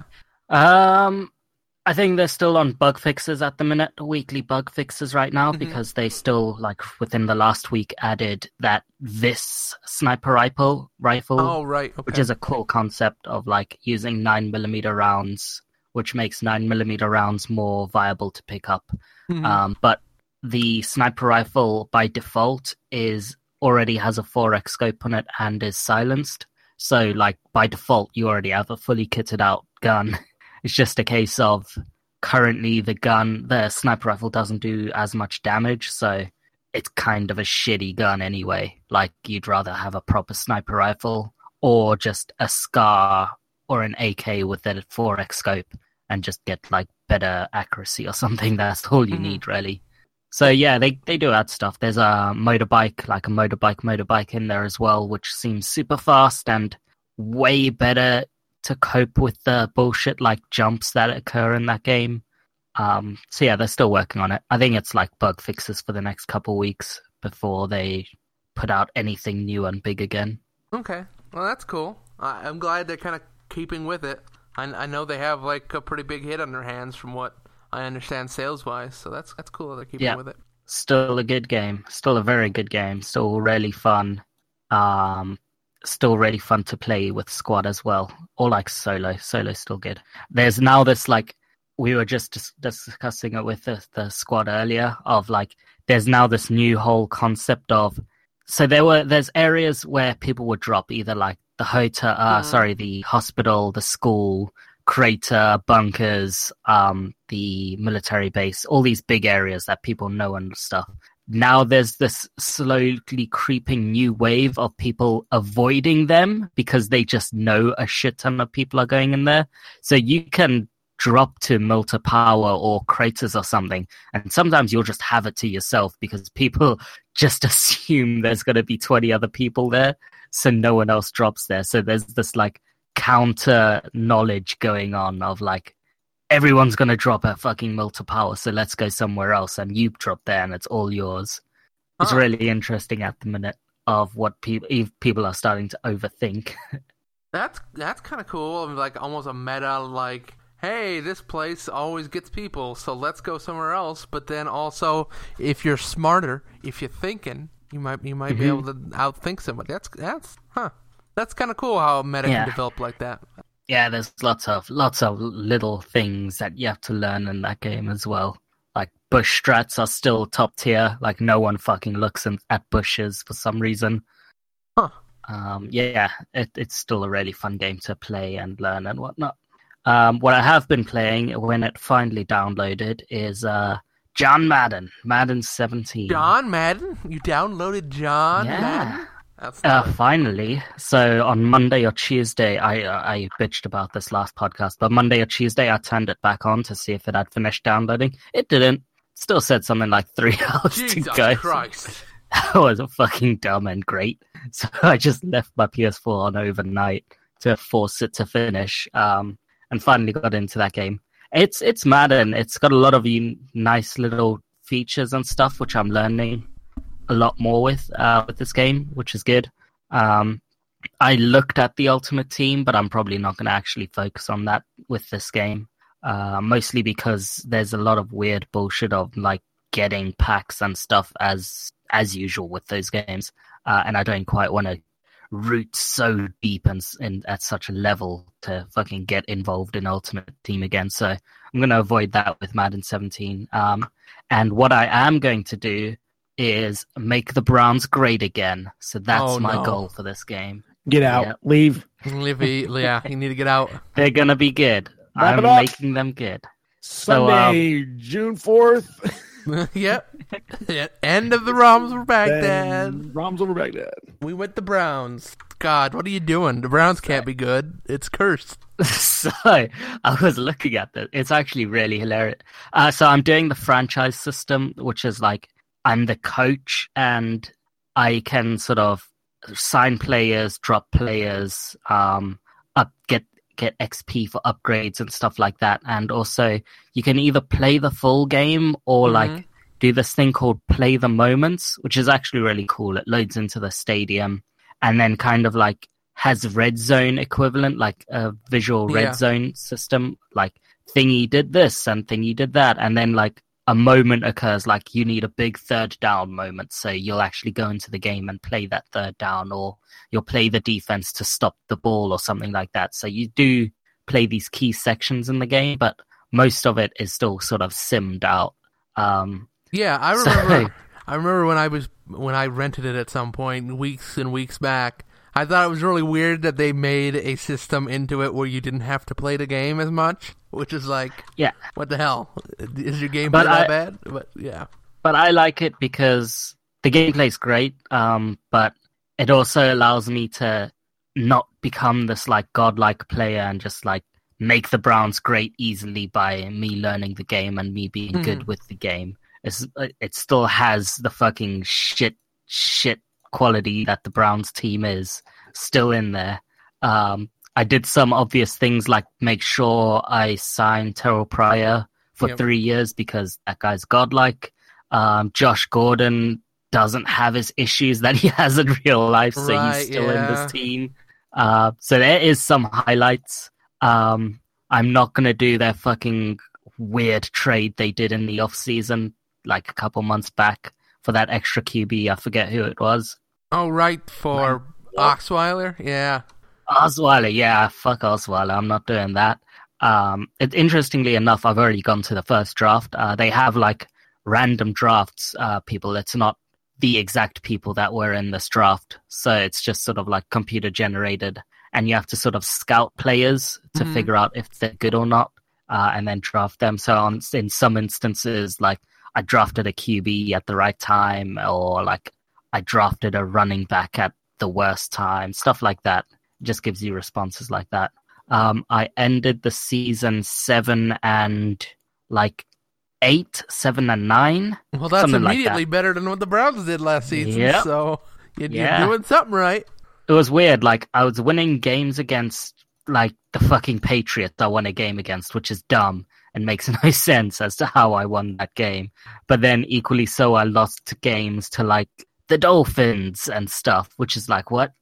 Um, I think they're still on bug fixes at the minute, weekly bug fixes right now, Mhm. because they still, like, within the last week added that this sniper rifle, rifle, Oh, right. Okay. which is a cool concept of, like, using nine millimeter rounds, which makes nine millimeter rounds more viable to pick up. Mhm. Um, but the sniper rifle by default is already has a four X scope on it and is silenced. So, like, by default, you already have a fully kitted out gun. It's just a case of currently the gun, the sniper rifle doesn't do as much damage, so it's kind of a shitty gun anyway. Like, you'd rather have a proper sniper rifle or just a SCAR or an A K with a four X scope and just get, like, better accuracy or something. That's all you Mhm. need, really. So, yeah, they, they do add stuff. There's a motorbike, like a motorbike motorbike in there as well, which seems super fast and way better to cope with the bullshit like jumps that occur in that game. Um, so yeah, they're still working on it. I think it's like bug fixes for the next couple weeks before they put out anything new and big again. Okay. Well, that's cool. I, I'm glad they're kind of keeping with it. I, I know they have like a pretty big hit on their hands from what I understand sales wise. So that's that's cool that they're keeping Yeah. with it. Still a good game. Still a very good game. Still really fun. Um, still really fun to play with squad as well. Or like solo. Solo's still good. There's now this like, we were just dis- discussing it with the, the squad earlier of like, there's now this new whole concept of, so there were, there's areas where people would drop either like the hotel, uh, Mhm. sorry, the hospital, the school, crater, bunkers, um, the military base, all these big areas that people know and stuff. Now there's this slowly creeping new wave of people avoiding them because they just know a shit ton of people are going in there. So you can drop to Milta Power or craters or something, and sometimes you'll just have it to yourself because people just assume there's going to be twenty other people there, so no one else drops there. So there's this like counter knowledge going on of like, everyone's going to drop at fucking Milta Power, so let's go somewhere else, and you drop there and it's all yours. It's Huh. really interesting at the minute of what people people are starting to overthink. That's that's kind of cool. Like almost a meta, like, hey, this place always gets people, so let's go somewhere else. But then also, if you're smarter, if you're thinking, you might you might be Mhm. able to outthink somebody. That's that's huh. That's kind of cool how a meta Yeah. can develop like that. Yeah, there's lots of lots of little things that you have to learn in that game as well. Like bush strats are still top tier. Like no one fucking looks in, at bushes for some reason. Huh. Um, yeah, it, it's still a really fun game to play and learn and whatnot. Um, what I have been playing when it finally downloaded is uh, John Madden, Madden seventeen. John Madden, you downloaded John Yeah. Madden. That's Uh, nice. finally. So on Monday or Tuesday, I uh, I bitched about this last podcast, but Monday or Tuesday, I turned it back on to see if it had finished downloading. It didn't. Still said something like three hours to Jesus go. Christ. That was fucking dumb and great. So I just left my P S four on overnight to force it to finish, um, and finally got into that game. It's it's Madden. It's got a lot of un- nice little features and stuff, which I'm learning a lot more with uh, with this game, which is good. Um, I looked at the Ultimate Team, but I'm probably not going to actually focus on that with this game, uh, mostly because there's a lot of weird bullshit of like getting packs and stuff as as usual with those games, uh, and I don't quite want to root so deep and, and at such a level to fucking get involved in Ultimate Team again. So I'm going to avoid that with Madden seventeen. Um, and what I am going to do is make the Browns great again. So that's Oh, my no. goal for this game. Get out. Yeah. Leave. Livy, yeah, you need to get out. They're gonna be good. Wrap I'm it up. making them good. Sunday, June fourth. Yep. Yeah, end of the Roms were Baghdad. Roms over Baghdad. We went the Browns. God, what are you doing? The Browns can't be good. It's cursed. So I was looking at this. It's actually really hilarious. Uh, so I'm doing the franchise system, which is like I'm the coach and I can sort of sign players, drop players, um, up get get X P for upgrades and stuff like that. And also you can either play the full game or Mhm. like do this thing called play the moments, which is actually really cool. It loads into the stadium and then kind of like has red zone equivalent, like a visual red Yeah. zone system, like thingy did this and thingy did that. And then like a moment occurs, like you need a big third down moment. So you'll actually go into the game and play that third down, or you'll play the defense to stop the ball or something like that. So you do play these key sections in the game, but most of it is still sort of simmed out. Um, Yeah, I So- remember. I remember when I was when I rented it at some point weeks and weeks back. I thought it was really weird that they made a system into it where you didn't have to play the game as much, which is like, yeah. what the hell? Is your gameplay But that I- bad? But yeah, But I like it because the gameplay's great, um, but it also allows me to not become this like godlike player and just like make the Browns great easily by me learning the game and me being Mhm. good with the game. It's, it still has the fucking shit, shit quality that the Browns team is still in there. Um, I did some obvious things like make sure I signed Terrell Pryor for Yep. three years because that guy's godlike. Um, Josh Gordon doesn't have his issues that he has in real life, so Right, he's still yeah. in this team. Uh, so there is some highlights. Um, I'm not going to do their fucking weird trade they did in the off season like a couple months back for that extra Q B. I forget who it was. oh right for Osweiler, yeah. Osweiler, yeah, fuck Osweiler. I'm not doing that. Um, it, interestingly enough, I've already gone to the first draft. Uh, they have like random drafts, uh, people. It's not the exact people that were in this draft. So it's just sort of like computer generated, and you have to sort of scout players to Mhm. figure out if they're good or not, uh, and then draft them. So on, in some instances, like I drafted a Q B at the right time, or like I drafted a running back at the worst time, stuff like that. Just gives you responses like that. Um, I ended the season seven and like eight, seven and nine. Well, that's Something like immediately better than what the Browns did last season. Yep. So you- you're Yeah. doing something right. It was weird. Like I was winning games against like the fucking Patriots I won a game against, which is dumb and makes no sense as to how I won that game. But then equally so, I lost games to like the Dolphins and stuff, which is like, what?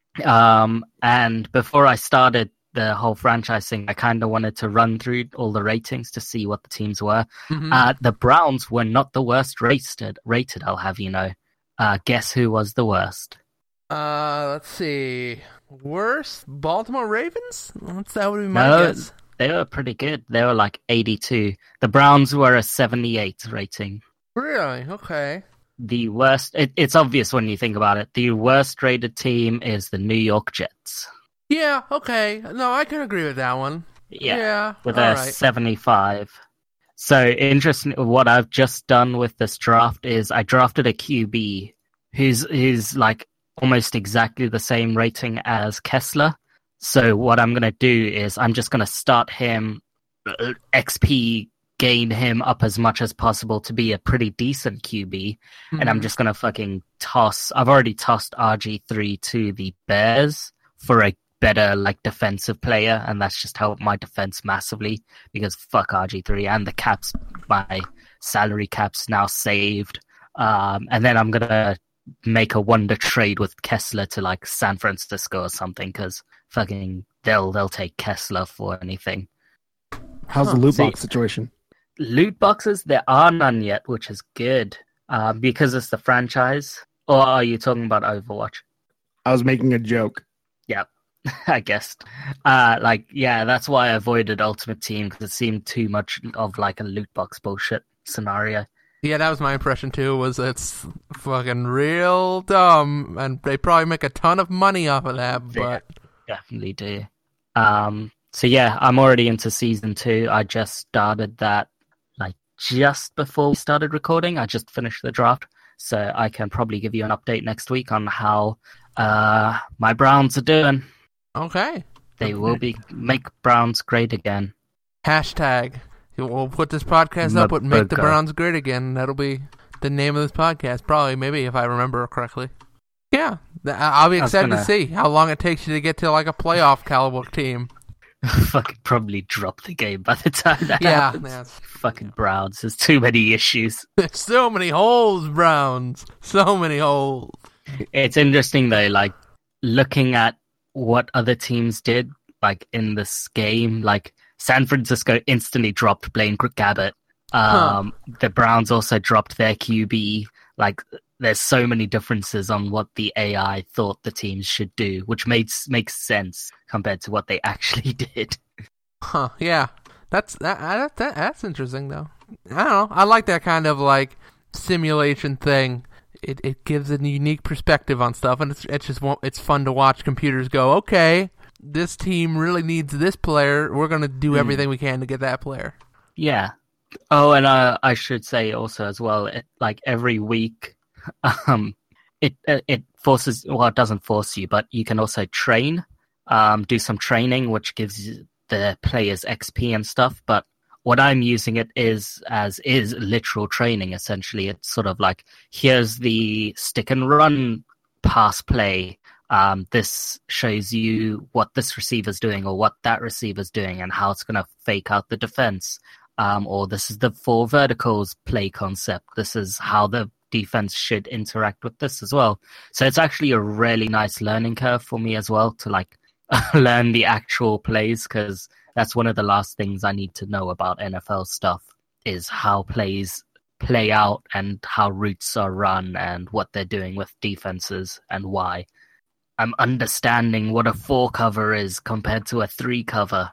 Um, and before I started the whole franchise thing, I kind of wanted to run through all the ratings to see what the teams were. Mhm. Uh, the Browns were not the worst rated, rated, I'll have you know. Uh, guess who was the worst? Uh, let's see. Worst Baltimore Ravens? That's that would be my No, guess. they were pretty good. They were like eighty-two. The Browns were a seventy-eight rating. Really? Okay. The worst, it, it's obvious when you think about it. The worst rated team is the New York Jets. Yeah. Okay. No, I can agree with that one. Yeah, Yeah. with all a right. seventy-five. So interesting. What I've just done with this draft is I drafted a Q B who's who's like almost exactly the same rating as Kessler. So what I'm gonna do is I'm just gonna start him, uh, X P, gain him up as much as possible to be a pretty decent Q B, and I'm Mhm. just gonna fucking toss. I've already tossed R G three to the Bears for a better like defensive player, and that's just helped my defense massively because fuck R G three, and the caps, my salary cap's now saved. Um, and then I'm gonna make a wonder trade with Kessler to like San Francisco or something because fucking they'll they'll take Kessler for anything. How's the Huh, loot see- box situation? Loot boxes, there are none yet, which is good uh, because it's the franchise. Or are you talking about Overwatch? I was making a joke. I guess. Uh, like, yeah, that's why I avoided Ultimate Team because it seemed too much of like a loot box bullshit scenario. Yeah, that was my impression too, was it's fucking real dumb, and they probably make a ton of money off of that, but... Yeah, definitely do. Um, so yeah, I'm already into season two. I just started that, like, just before we started recording. I just finished the draft, so I can probably give you an update next week on how uh, my Browns are doing. Okay. They will be make Browns great again. Hashtag. We'll put this podcast up with Make the Browns Great Again. That'll be the name of this podcast, probably, maybe, if I remember correctly. Yeah. I'll be excited gonna... to see how long it takes you to get to, like, a playoff caliber team. Fucking probably drop the game by the time that yeah, happens. Yeah. Fucking Browns. There's too many issues. There's so many holes, Browns. So many holes. It's interesting, though, like, looking at what other teams did, like, in this game, like, San Francisco instantly dropped Blaine Gabbert. Um, huh. The Browns also dropped their Q B. Like, there's so many differences on what the A I thought the teams should do, which makes makes sense compared to what they actually did. Huh? Yeah, that's that, that, that that's interesting though. I don't know. I like that kind of like simulation thing. It it gives a unique perspective on stuff, and it's it's just it's fun to watch computers go, okay, this team really needs this player. We're going to do mm. everything we can to get that player. Yeah. Oh, and uh, I should say also as well, it, like every week, um, it it forces, well, it doesn't force you, but you can also train, um, do some training, which gives the players X P and stuff. But what I'm using it is as is literal training, essentially. It's sort of like, here's the stick and run pass play. Um, this shows you what this receiver's doing or what that receiver's doing and how it's going to fake out the defense. Um, or this is the four verticals play concept. This is how the defense should interact with this as well. So it's actually a really nice learning curve for me as well to like learn the actual plays, because that's one of the last things I need to know about N F L stuff is how plays play out and how routes are run and what they're doing with defenses and why. I'm understanding what a four cover is compared to a three cover.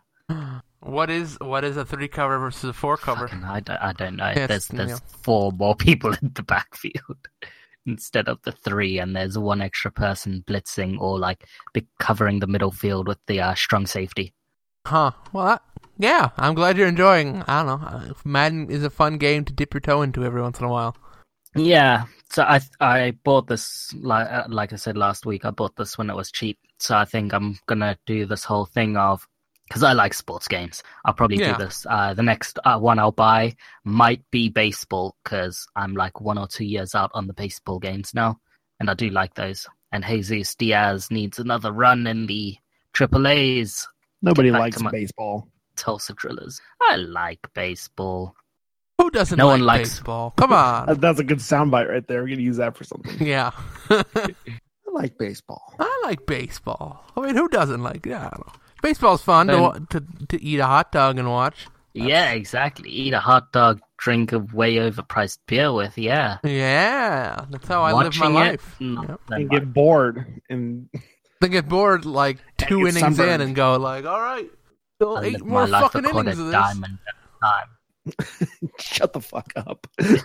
What is what is a three cover versus a four cover? Fucking, I, don't, I don't know. Yes, there's there's yeah. four more people in the backfield instead of the three, and there's one extra person blitzing or like be covering the middle field with the uh, strong safety. Huh. Well, that, yeah. I'm glad you're enjoying. I don't know. Madden is a fun game to dip your toe into every once in a while. Yeah. So I I bought this like uh, like I said last week. I bought this when it was cheap. So I think I'm gonna do this whole thing of. Because I like sports games. I'll probably yeah. do this. Uh, the next uh, one I'll buy might be baseball, because I'm like one or two years out on the baseball games now. And I do like those. And Jesus Diaz needs another run in the triple A's. Nobody likes baseball. Tulsa Drillers. I like baseball. Who doesn't no like one likes... baseball? Come on. That's a good soundbite right there. We're going to use that for something. Yeah. I like baseball. I like baseball. I mean, who doesn't like it? I don't know. Baseball's fun to, to to eat a hot dog and watch. Yeah, exactly. Eat a hot dog, drink a way overpriced beer with, yeah. Yeah, that's how I Watching live my life. It, yep. And get bored. and Then get bored like two innings sunburned. in and go like, all right, still I eight more fucking innings of this. Diamond at a time. Shut the fuck up.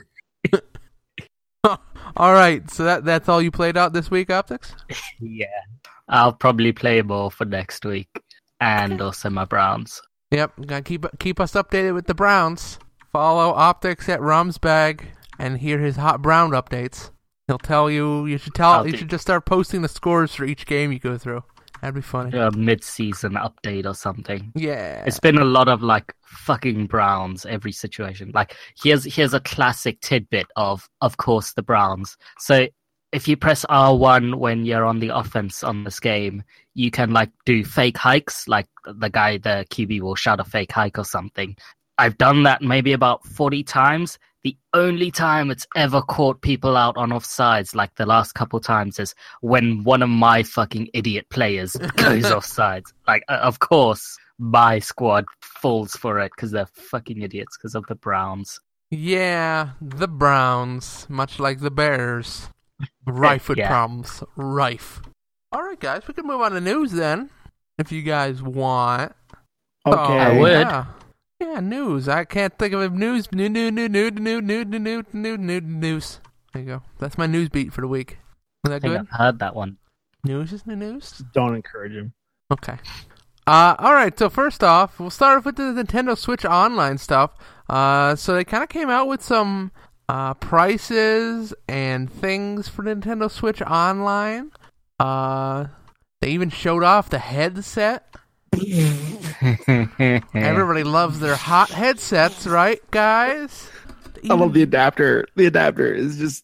All right, so that that's all you played out this week, Optics? Yeah. I'll probably play more for next week. And also my Browns. Yep, gotta keep keep us updated with the Browns. Follow Optics at Rumsbag and hear his hot Brown updates. He'll tell you you should tell I'll you do. should just start posting the scores for each game you go through. That'd be funny. A mid-season update or something. Yeah, it's been a lot of like fucking Browns every situation. Like here's here's a classic tidbit of of course the Browns. So if you press R one when you're on the offense on this game, you can like do fake hikes, like the guy, the Q B will shout a fake hike or something. I've done that maybe about forty times. The only time it's ever caught people out on offsides, like the last couple times, is when one of my fucking idiot players goes offsides. Like, uh, of course, my squad falls for it because they're fucking idiots because of the Browns. Yeah, the Browns, much like the Bears. Rife with yeah. problems. Rife. Alright, guys, we can move on to news then, if you guys want. Okay. Oh, I would. Yeah. Yeah, news. I can't think of a news. New, new, new, new, new, new, new, new, new, new, news. There you go. That's my news beat for the week. Is that I think good? I've heard that one. News is the news? Don't encourage him. Okay. Uh, alright, so first off, we'll start off with the Nintendo Switch Online stuff. Uh, so they kind of came out with some uh, prices and things for Nintendo Switch Online. Uh, they even showed off the headset. Everybody loves their hot headsets, right, guys? Even... I love the adapter. The adapter is just...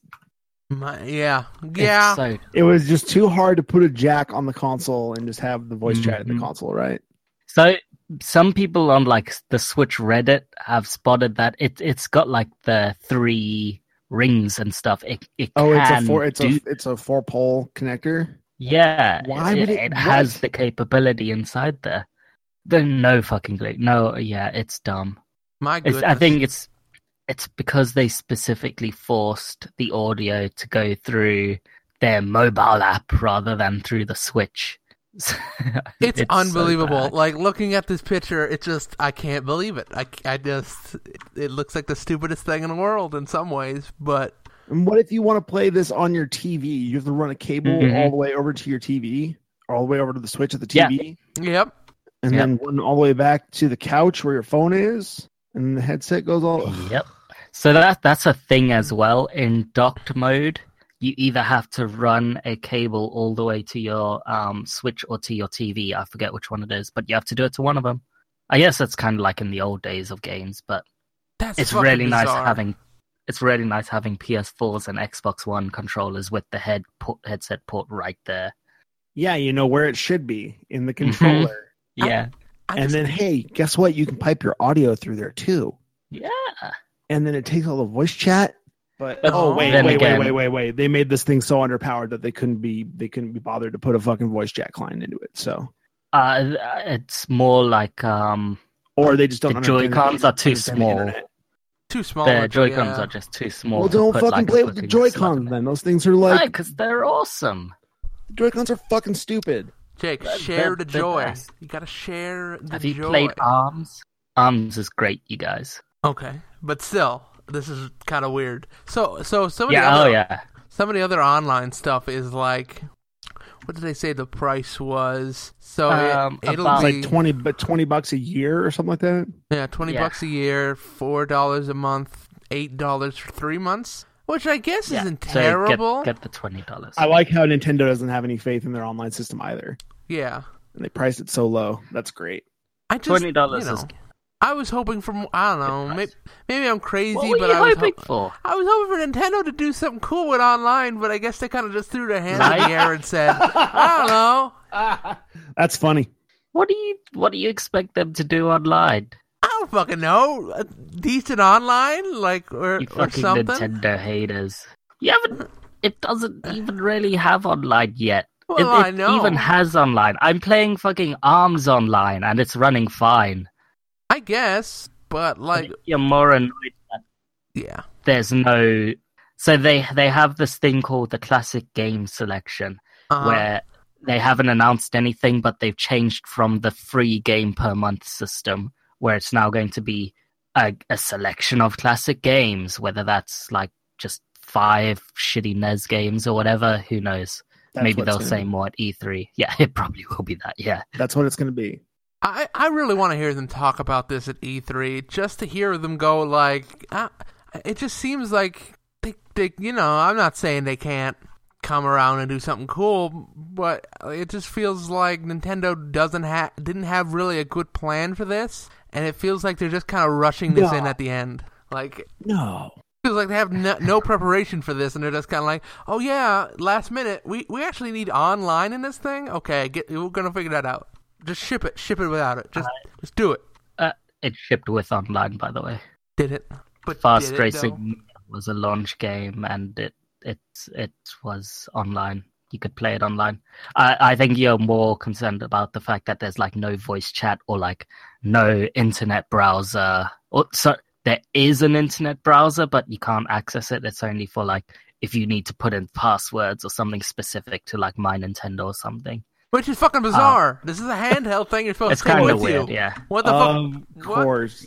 My, yeah, yeah. So... It was just too hard to put a jack on the console and just have the voice mm-hmm. chat in the console, right? So some people on like the Switch Reddit have spotted that it it's got like the three rings and stuff. It it oh, can it's a four. It's do... a it's a four pole connector. Yeah, why it, would it? It has the capability inside there. There's no fucking glitch. No, yeah, it's dumb. My goodness. It's, I think it's it's because they specifically forced the audio to go through their mobile app rather than through the Switch. it's, it's unbelievable. So like, looking at this picture, it just, I can't believe it. I, I just, it, it looks like the stupidest thing in the world in some ways, but... And what if you want to play this on your T V? You have to run a cable mm-hmm. all the way over to your T V, or all the way over to the Switch at the T V? Yeah. Yep. And yep. then run all the way back to the couch where your phone is, and the headset goes all... Yep. So that that's a thing as well. In docked mode, you either have to run a cable all the way to your um, Switch or to your T V. I forget which one it is, but you have to do it to one of them. I guess that's kind of like in the old days of games, but that's it's really bizarre. nice having it's really nice having P S fours and Xbox One controllers with the head port, headset port right there. Yeah, you know where it should be, in the controller. Mm-hmm. Yeah. I, I and just... then, hey, guess what? You can pipe your audio through there, too. Yeah. And then it takes all the voice chat. But, but oh wait, wait, again, wait, wait, wait, wait! They made this thing so underpowered that they couldn't be they couldn't be bothered to put a fucking voice jack client into it. So, uh, it's more like um, or they just don't. The Joy Cons are too small. Too small. The Joy Cons yeah. are just too small. Well, don't put, fucking like, play with the Joy Cons then. Those things are like because they're awesome. The Joy Cons are fucking stupid. Jake, they're, share they're, the they're joy. best. You gotta share the Have you joy. played Arms? Arms is great, you guys. Okay, but still. This is kind of weird. So, so some of yeah, the other, oh yeah, some of the other online stuff is like, what did they say the price was? So um, it, it'll about, be like twenty, but twenty bucks a year or something like that. Yeah, twenty yeah. bucks a year, four dollars a month, eight dollars for three months, which I guess yeah. isn't so terrible. Get, get the twenty dollars. I like how Nintendo doesn't have any faith in their online system either. Yeah, and they priced it so low. That's great. I just twenty dollars you know, is. I was hoping for, I don't know, maybe, maybe I'm crazy, what were but you I was hoping ho- for? I was hoping for Nintendo to do something cool with online, but I guess they kind of just threw their hands in the air and said, I don't know. That's funny. What do you What do you expect them to do online? I don't fucking know. A decent online, like or, You or fucking something. Nintendo haters. You haven't. It doesn't even really have online yet. Well, it, I it know. even has online. I'm playing fucking Arms online, and it's running fine. I guess, but like, You're more annoyed that yeah, there's no. So they they have this thing called the Classic Game Selection, uh-huh. where they haven't announced anything, but they've changed from the free game per month system, where it's now going to be a, a selection of classic games, whether that's like just five shitty N E S games or whatever. Who knows? That's Maybe they'll gonna say be. more at E three. Yeah, it probably will be that. Yeah, That's what it's going to be. I I really want to hear them talk about this at E three, just to hear them go like, uh, it just seems like they they you know I'm not saying they can't come around and do something cool, but it just feels like Nintendo doesn't have didn't have really a good plan for this, and it feels like they're just kind of rushing this No. in at the end. Like, No. it feels like they have no, no preparation for this, and they're just kind of like, oh yeah, last minute, we we actually need online in this thing. Okay, get, we're gonna figure that out. Just ship it, ship it without it. Just uh, just do it. uh, it shipped with online, by the way. Did it? But Fast did it, Racing was a launch game, and it it it was online. You could play it online. I, I think you're more concerned about the fact that there's like no voice chat or like no internet browser. Or, so there is an internet browser, but you can't access it. It's only for like if you need to put in passwords or something specific to like My Nintendo or something. Which is fucking bizarre. Uh, this is a handheld thing you're supposed it's to take kind with of weird, you. yeah. What the Of fuck? course.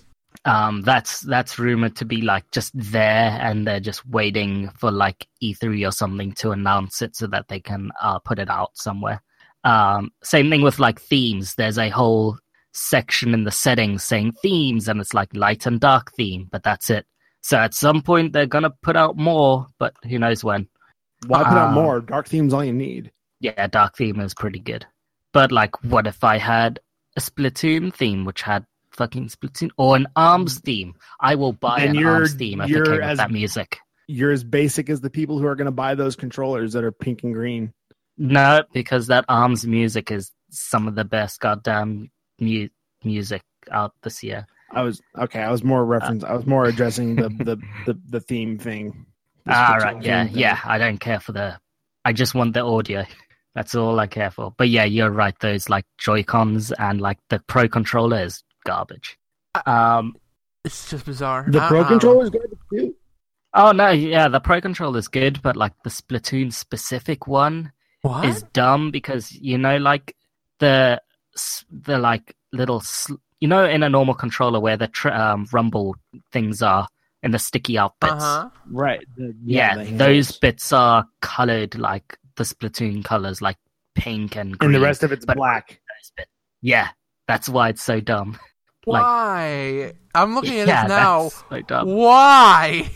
Um, that's that's rumored to be like just there, and they're just waiting for like E three or something to announce it so that they can uh, put it out somewhere. Um, same thing with like themes. There's a whole section in the settings saying themes, and it's like light and dark theme, but that's it. So at some point they're gonna put out more, but who knows when. Why put out Um, more? Dark theme's all you need. Yeah, dark theme is pretty good. But like, what if I had a Splatoon theme which had fucking Splatoon or an ARMS theme? I will buy And an you're- ARMS theme if it you're came with as- that music. You're as basic as the people who are going to buy those controllers that are pink and green. No, because that ARMS music is some of the best goddamn mu- music out this year. I was okay. I was more reference. I was more addressing the the, the, the theme thing. The Ah, Splatoon right, yeah, theme thing. yeah. I don't care for the. I just want the audio. That's all I care for. But yeah, you're right. Those like Joy-Cons and like the Pro controller is garbage. Um. It's just bizarre. The I- Pro I don't controller is good too. Oh no, yeah, the Pro controller is good, but like the Splatoon specific one know. What? is dumb because you know, like the s- the like little sl- you know, in a normal controller where the tr- um, rumble things are and the sticky out bits. Uh-huh. Right. The, Yeah, the those handles. bits are colored like the Splatoon colors, like pink and green. and the rest of it's but- black. Those bits. Yeah, that's why it's so dumb. Like- Why? I'm looking at yeah, this now. that's so dumb. Why?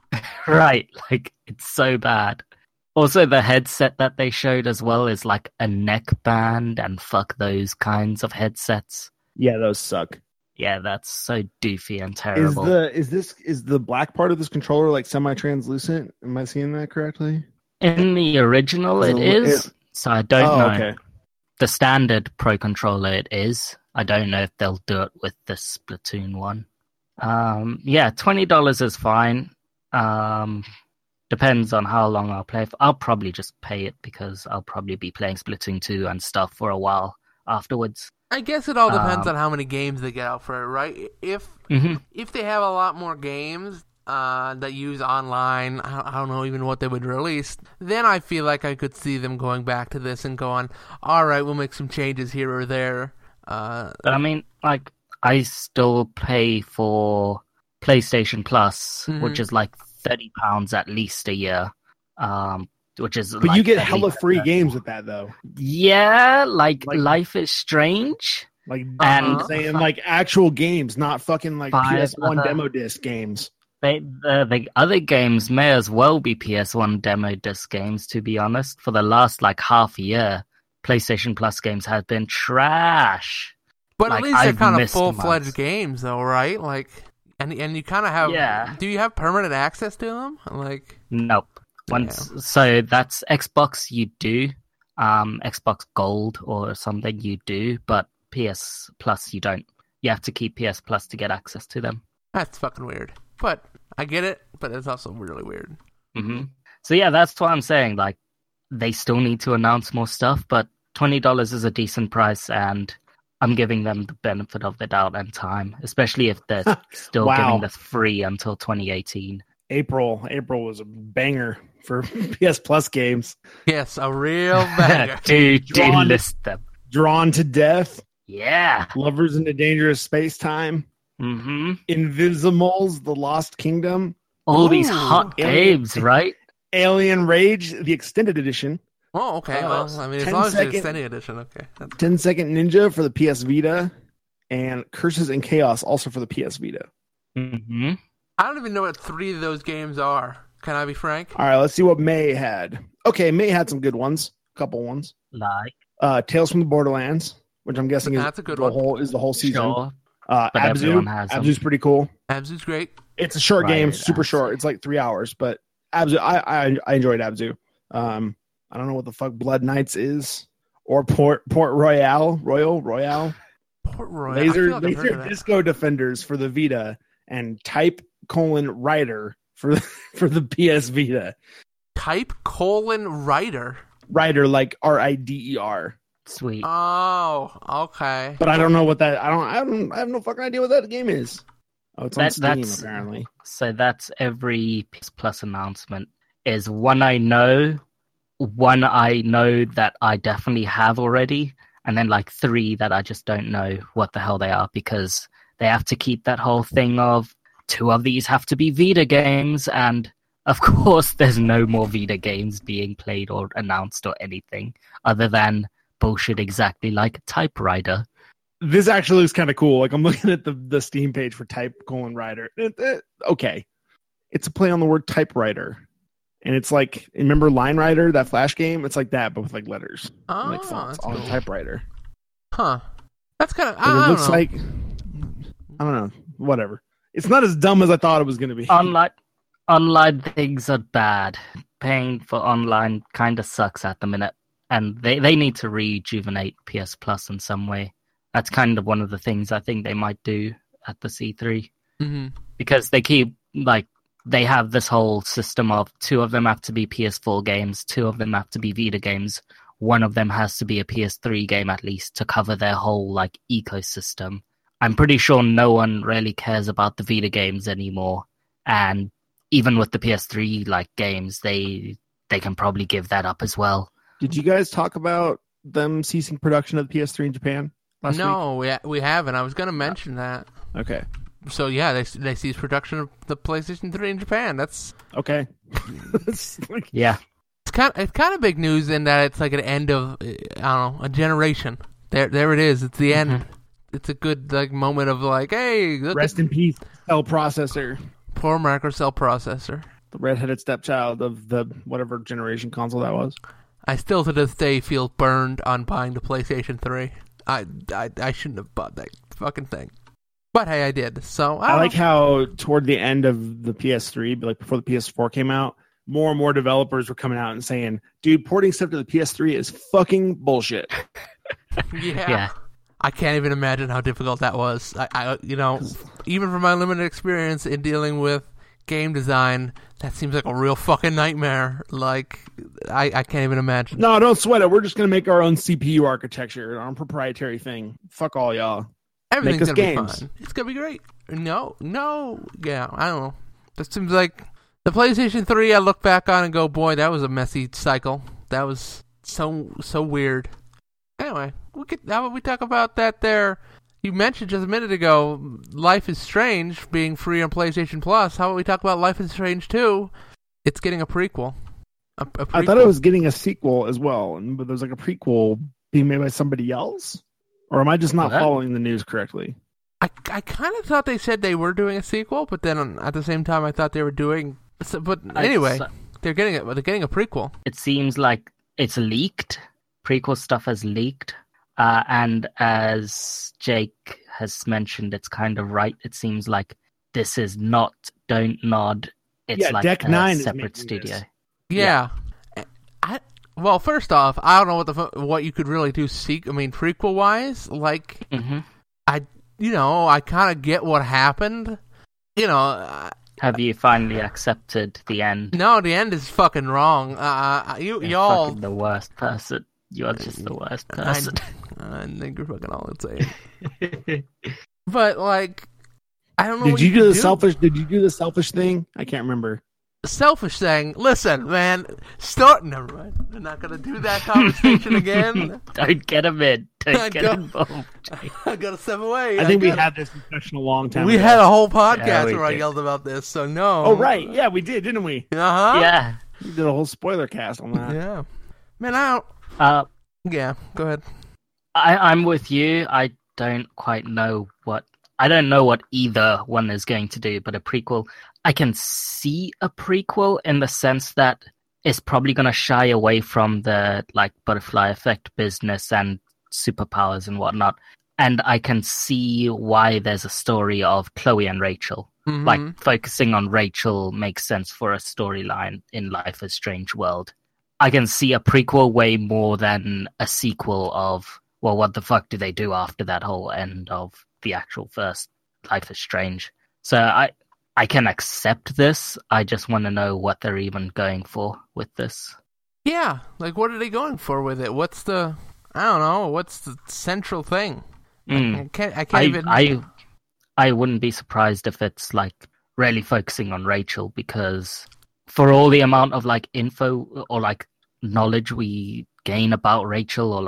Right, like it's so bad. Also, the headset that they showed as well is like a neck band, and fuck those kinds of headsets. Yeah, those suck. Yeah, that's so doofy and Is terrible. the is this is the black part of this controller like semi-translucent? Am I seeing that correctly? In the original, Is it it- is. So I don't oh, know. okay. The standard Pro controller, it is. I don't know if they'll do it with the Splatoon one. Um, yeah, twenty dollars is fine. Um, depends on how long I'll play. For. I'll probably just pay it because I'll probably be playing Splatoon two and stuff for a while afterwards. I guess it all depends Um, on how many games they get out for it, right? If Mm-hmm. if they have a lot more games uh, that use online, I I don't know even what they would release, then I feel like I could see them going back to this and going, all right, we'll make some changes here or there. Uh, But I mean, like, I still pay for PlayStation Plus, Mhm. which is like thirty pounds at least a year. Um, which is But like you get at hella least- free games with that though. Yeah, like, Like- Life is Strange. Like And- I'm saying like actual games, not fucking like Five P S one other- demo disc games. They, the, the other games may as well be P S one demo disc games, to be honest. For the last like half a year, PlayStation Plus games have been trash. but Like, at least they're I've kind of missed full fledged months. games, though, right? Like, and and you kind of have. Yeah. Do you have permanent access to them? Like, Nope. Once, so that's Xbox. You do, um, Xbox Gold or something. You do, but P S Plus you don't. You have to keep P S Plus to get access to them. that's fucking weird. But I get it. But it's also really weird. hmm So yeah, that's what I'm saying. Like, they still need to announce more stuff, but twenty dollars is a decent price, and I'm giving them the benefit of the doubt and time, especially if they're still Wow. giving this free until twenty eighteen. April, April was a banger for P S Plus games. Yes, a real banger. do do Drawn- list them. Drawn to Death, Yeah. Lovers in a Dangerous Space Time, hmm Invisimals, The Lost Kingdom, All these Ooh, hot Alien- games, right? Alien Rage, the extended edition, Oh, okay. Uh, well, I mean, as ten long as it's second- extended edition, okay. That's, ten Second Ninja for the P S Vita, and Curses and Chaos also for the P S Vita. hmm I don't even know what three of those games are. Can I be frank? All right, let's see what May had. Okay, May had some good ones, couple ones. Like, Uh, Tales from the Borderlands, which I'm guessing is That's a good the one. whole is the whole season. sure. Uh, But Abzu, everyone has them. Abzu's pretty cool. Abzu's great. It's a short Right, game, super Abzu. short. It's like three hours, but Abzu, I, I I enjoyed Abzu. Um, I don't know what the fuck Blood Knights is or Port Port Royale, Royal Royale, Port Royal. I feel Laser like I've heard Laser of that. Disco Defenders for the Vita, and Type colon Rider for the, for the P S Vita. Type colon writer. Rider like R I D E R. Sweet. Oh, okay. But I don't know what that. I don't. I don't. I have no fucking idea what that game is. Oh, it's on That- Steam that's- apparently. So that's every P S Plus announcement. Is one I know, one I know that I definitely have already, and then like three that I just don't know what the hell they are because they have to keep that whole thing of two of these have to be Vita games, and of course there's no more Vita games being played or announced or anything other than bullshit exactly like Typewriter. This actually looks kind of cool. Like, I'm looking at the, the Steam page for Type colon Writer. It, it, okay. It's a play on the word typewriter. And it's like, remember Line Rider, that Flash game? It's like that, but with like letters. Oh, and, like fonts on cool. a typewriter. Huh. That's kind of, But I, it I looks don't know. like, I don't know, whatever. It's not as dumb as I thought it was going to be. Online, online things are bad. Paying for online kind of sucks at the minute. And they, they need to rejuvenate P S Plus in some way. That's kind of one of the things I think they might do at the C three. Mm-hmm. Because they keep, like, they have this whole system of two of them have to be P S four games, two of them have to be Vita games, one of them has to be a P S three game at least to cover their whole, like, ecosystem. I'm pretty sure no one really cares about the Vita games anymore. And even with the P S three, like, games, they they can probably give that up as well. Did you guys talk about them ceasing production of the P S three in Japan last No, we we haven't. I was going to mention that. week? Okay. So yeah, they they ceased production of the PlayStation three in Japan. That's Okay. It's like- Yeah. it's kind of, it's kind of big news in that it's like an end of uh, I don't know, a generation. There there it is. It's the end. Mhm. It's a good like moment of like, hey, look Rest at in peace, Cell Processor, poor microcell processor. the redheaded stepchild of the whatever generation console that was. I still to this day feel burned on buying the PlayStation three. I I, I shouldn't have bought that fucking thing. But hey, I did. So I, I don't like know. how toward the end of the P S three, like before the P S four came out, more and more developers were coming out and saying, dude, porting stuff to the P S three is fucking bullshit. yeah. Yeah. I can't even imagine how difficult that was. I, I you know, even from my limited experience in dealing with game design, that seems like a real fucking nightmare. Like, I, I can't even imagine. No, don't sweat it. We're just going to make our own C P U architecture, our own proprietary thing. Fuck all y'all. Everything's us gonna be games. fine. It's gonna be great. No, no, yeah, I don't know. That seems like the PlayStation three. I look back on and go, boy, that was a messy cycle. That was so so weird. Anyway, we could how about we talk about that there. You mentioned just a minute ago, Life is Strange being free on PlayStation Plus. How about we talk about Life is Strange two? It's getting a prequel. A, a prequel. I thought it was getting a sequel as well, and but there was like a prequel being made by somebody else. Or am I just not What? following the news correctly? I, I kind of thought they said they were doing a sequel, but then at the same time, I thought they were doing. So, but I- anyway, so- they're getting it. They're getting a prequel. It seems like it's leaked. Prequel stuff has leaked. Uh, and as Jake has mentioned, it's kind of right. It seems like this is not Don't Nod. It's Yeah, like Deck a Nine is separate making studio. this. Yeah. I well, first off, I don't know what the fu- what you could really do. Seek, I mean, prequel wise, like hmm I, you know, I kind of get what happened. You know, uh, Have you finally accepted the end? no, the end is fucking wrong. Uh, you You're y'all, fucking the worst person. You are just the worst I, person. I think you're fucking all insane. But like, I don't know. Did what you you do could the selfish? Did you do the selfish thing? I can't remember. selfish thing? Listen, man. Start. Never mind. We're not gonna do that conversation again. Don't get him in. Don't I get don't- involved. I gotta step away. I think we gotta- had this discussion a long time We ago. had a whole podcast Yeah, we where I did. yelled about this. So no. Oh, right. Yeah, we did, didn't we? Uh huh. Yeah. We did a whole spoiler cast on that. Yeah. Man, I don't. Uh, Yeah. Go ahead. I, I'm with you. I don't quite know what I don't know what either one is going to do, but a prequel. I can see a prequel in the sense that it's probably going to shy away from the like butterfly effect business and superpowers and whatnot. And I can see why there's a story of Chloe and Rachel. Mhm. Like focusing on Rachel makes sense for a storyline in Life is Strange World. I can see a prequel way more than a sequel of, well, what the fuck do they do after that whole end of the actual first Life is Strange? So I I can accept this. I just want to know what they're even going for with this. Yeah. Like, what are they going for with it? What's the? I don't know. What's the central thing? Mm. I can't. I can't I, even. I I wouldn't be surprised if it's like really focusing on Rachel, because for all the amount of like info or like knowledge we gain about Rachel, or like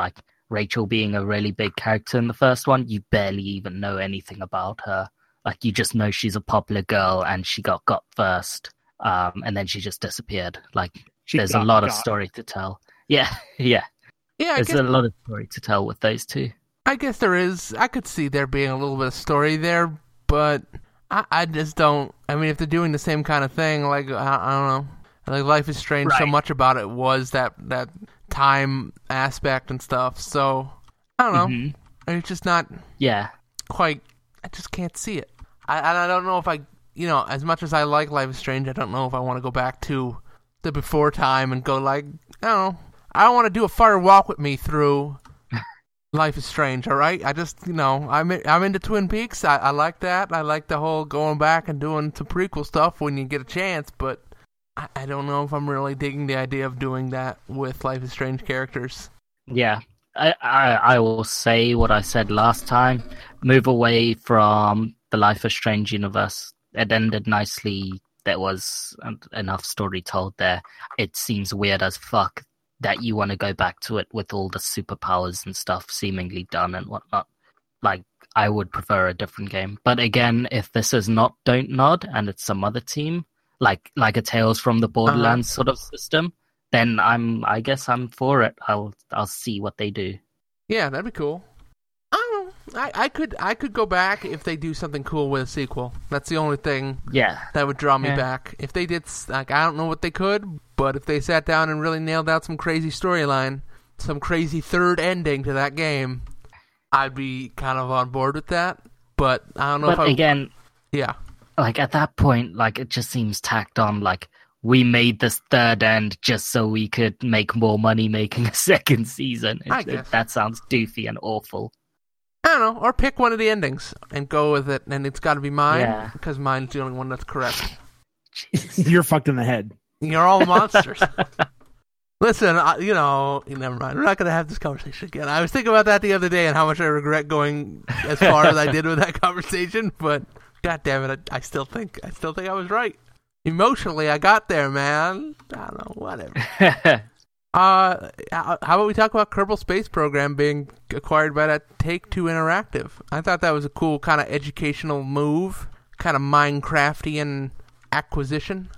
Rachel being a really big character in the first one, you barely even know anything about her. Like, you just know she's a popular girl and she got got first, um, and then she just disappeared. Like, She there's got a lot of got. story to tell. Yeah, yeah. Yeah, I There's guess, a lot of story to tell with those two. I guess there is. I could see there being a little bit of story there, but I, I just don't. I mean, if they're doing the same kind of thing, like, I, I don't know. Like, Life is Strange, so Right. much about it was that, that time aspect and stuff. So, I don't know. Mhm. It's just not Yeah. quite. I just can't see it. I, and I don't know if I, you know, as much as I like Life is Strange, I don't know if I want to go back to the before time and go like, I don't know. I don't want to do a fire walk with me through Life is Strange, all right? I just, you know, I'm I'm into Twin Peaks. I, I like that. I like the whole going back and doing some prequel stuff when you get a chance, but I, I don't know if I'm really digging the idea of doing that with Life is Strange characters. Yeah. I, I, I will say what I said last time. Move away from the Life is Strange universe. It ended nicely. There was enough story told there. It seems weird as fuck that you want to go back to it with all the superpowers and stuff seemingly done and whatnot. Like, I would prefer a different game. But again, if this is not Don't Nod and it's some other team, like like a Tales from the Borderlands uh-huh. sort of system, then I'm I guess I'm for it. I'll I'll see what they do. Yeah, that'd be cool. I don't know. I, I could I could go back if they do something cool with a sequel. That's the only thing Yeah. that would draw me Yeah. back. If they did, like, I don't know what they could, but if they sat down and really nailed out some crazy storyline, some crazy third ending to that game, I'd be kind of on board with that. But I don't know But if I... again, Yeah. like at that point, like it just seems tacked on. Like, we made this third end just so we could make more money making a second season. It, I it- guess. that sounds doofy and awful. I don't know. Or pick one of the endings and go with it, and it's got to be mine, Yeah. because mine's the only one that's correct. You're fucked in the head. You're all monsters. Listen, I, you know, never mind. We're not going to have this conversation again. I was thinking about that the other day and how much I regret going as far as I did with that conversation, but god damn it, I, I still think I still think I was right. Emotionally, I got there, man. I don't know, whatever. Uh, how how about we talk about Kerbal Space Program being acquired by that Take-Two Interactive? I thought that was a cool kind of educational move, kind of Minecraftian acquisition.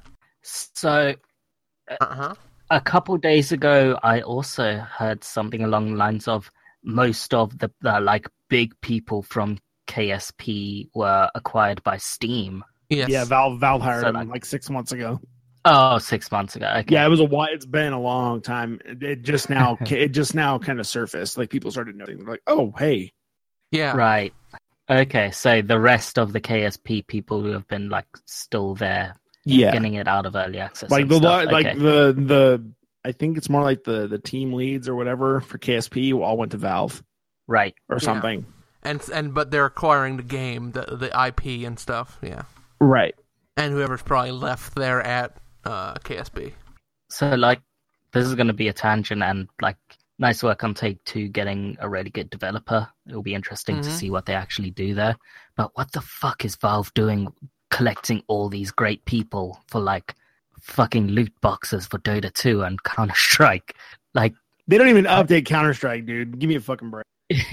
So, Uh-huh. a couple days ago, I also heard something along the lines of most of the, the like big people from K S P were acquired by Steam. Yes. Yeah, Valve Valve hired So, him like- like six months ago. Oh, six months ago. Okay. Yeah, it was a while. It's been a long time. It, it just now, it just now kind of surfaced. Like people started noticing, like, oh, hey, Yeah. Right. Okay, so the rest of the K S P people who have been like still there, yeah, getting it out of early access. like and the stuff. li- like Okay. the the. I think it's more like the the team leads or whatever for K S P all went to Valve Right. or Yeah. something. And and but they're acquiring the game, the the I P and stuff. Yeah. Right. And whoever's probably left there at uh, K S B. So like, this is going to be a tangent, and like, nice work on Take Two getting a really good developer. It'll be interesting to Mhm. see what they actually do there. But what the fuck is Valve doing, collecting all these great people for like fucking loot boxes for Dota two and Counter Strike? Like, They don't even update Counter Strike, dude. Give me a fucking break.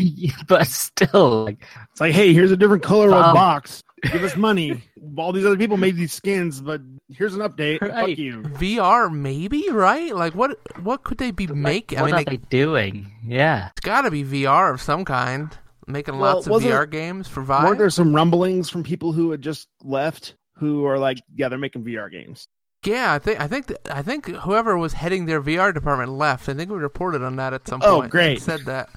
but still, like, It's like, hey, here's a different color of Um, box. Give us money. All these other people made these skins, but here's an update. Right. Fuck you. V R, maybe, right? Like, what what could they be like, making? what I mean, are they, they doing? Yeah. it's got to be V R of some kind. Making Well, lots of wasn't- V R games for Vive. Weren't there some rumblings from people who had just left who are like, yeah, they're making V R games? Yeah, I think I think th- I think whoever was heading their V R department left. I think we reported on that at some Oh, point. great. It said that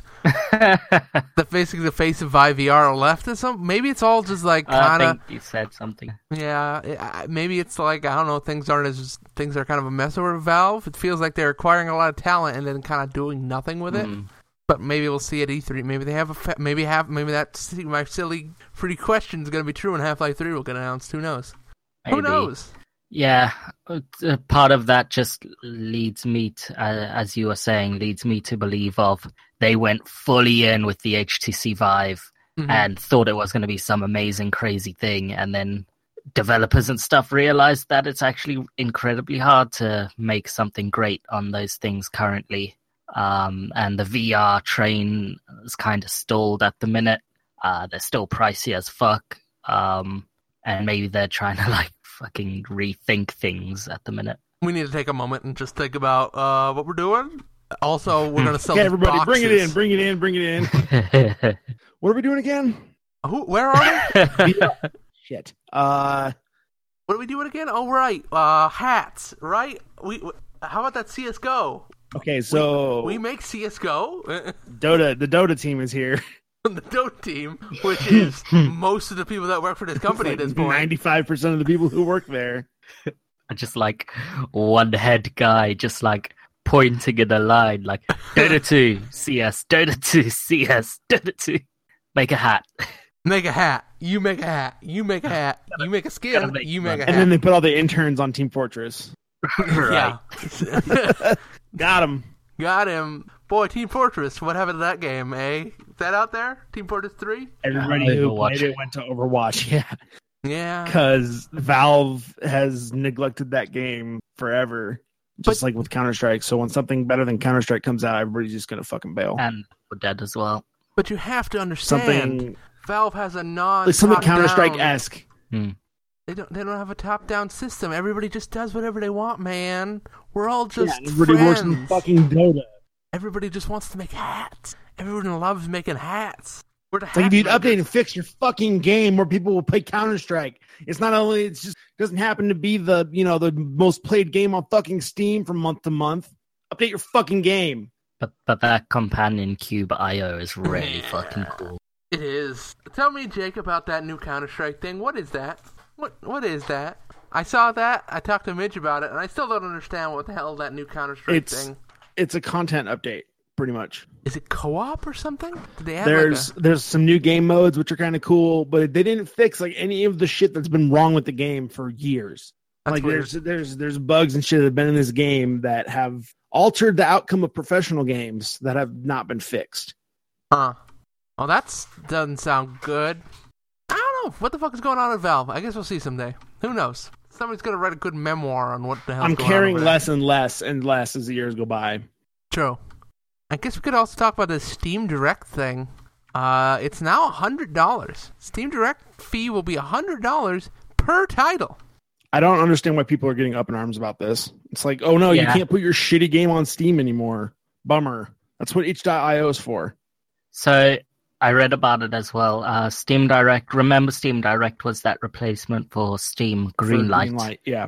the basically the face of Vive V R left. Or some maybe it's all just like I kind of think you said something. yeah. it- I- Maybe it's like I don't know. Things aren't as things are kind of a mess over at Valve. It feels like they're acquiring a lot of talent and then kind of doing nothing with it. Mm. But maybe we'll see at E three. Maybe they have a fa- maybe have maybe that si- my silly pretty question is going to be true and Half-Life three will get announced. Who knows? Who Maybe. knows? Yeah, uh, part of that just leads me to, uh, as you were saying, leads me to believe of they went fully in with the H T C Vive Mhm. and thought it was going to be some amazing, crazy thing, and then developers and stuff realized that it's actually incredibly hard to make something great on those things currently. um, and the V R train is kind of stalled at the minute. Uh, they're still pricey as fuck, um, and maybe they're trying to like fucking rethink things at the minute. We need to take a moment and just think about uh, what we're doing. Also, we're gonna sell. Okay, these everybody, boxes. bring it in, bring it in, bring it in. What are we doing again? Who? Where are we? Shit. Uh, What are we doing again? Oh, right. Uh, hats, right? We. we how about that C S G O? okay, so We make C S G O. Dota, the Dota team is here. The Dota team, which is most of the people that work for this company Like at this point. ninety-five percent of the people who work there. Just like one head guy, just like pointing in a line, like Dota two C S, Dota two C S, Dota two. Make a hat. Make a hat. You make a hat. You make a hat. You make a skin. make You make a one. hat. And then they put all the interns on Team Fortress. Yeah. Got him. Got him. Boy, Team Fortress. What happened to that game, eh? Is that out there? Team Fortress three? Everybody who Overwatch. played it went to Overwatch. Yeah. Yeah. Because Valve has neglected that game forever. Just But- like with Counter-Strike. So when something better than Counter-Strike comes out, everybody's just going to fucking bail. And we're dead as well. But you have to understand, Something Valve has a non like something top-down- Counter-Strike-esque. Hmm. They don't. They don't have a top-down system. Everybody just does whatever they want, man. We're all just Yeah, everybody works in friends. fucking Dota. Everybody just wants to make hats. Everyone loves making hats. We're the It's like hat if you'd makers. update and fix your fucking game where people will play Counter-Strike. It's not only it's just doesn't happen to be the you know the most played game on fucking Steam from month to month. Update your fucking game. But but that companion cube I O is really Yeah. fucking cool. It is. Tell me, Jake, about that new Counter-Strike thing. What is that? What What is that? I saw that. I talked to Midge about it, and I still don't understand what the hell that new Counter-Strike It's thing. it's a content update, pretty much. Is it co-op or something? Did they add There's like there's some new game modes which are kind of cool, but they didn't fix like any of the shit that's been wrong with the game for years. That's like weird. there's there's there's bugs and shit that have been in this game that have altered the outcome of professional games that have not been fixed. a... Huh. Well, that doesn't sound good. I don't know. What the fuck is going on at Valve? I guess we'll see someday. Who knows? Somebody's going to write a good memoir on what the hell I'm going caring on over there. less and less and less as the years go by. True. I guess we could also talk about the Steam Direct thing. Uh, it's now one hundred dollars. Steam Direct fee will be one hundred dollars per title. I don't understand why people are getting up in arms about this. It's like, oh no, you Yeah. can't put your shitty game on Steam anymore. Bummer. That's what itch dot io is for. So I read about it as well. Uh, Steam Direct. Remember, Steam Direct was that replacement for Steam For Greenlight. Greenlight, yeah.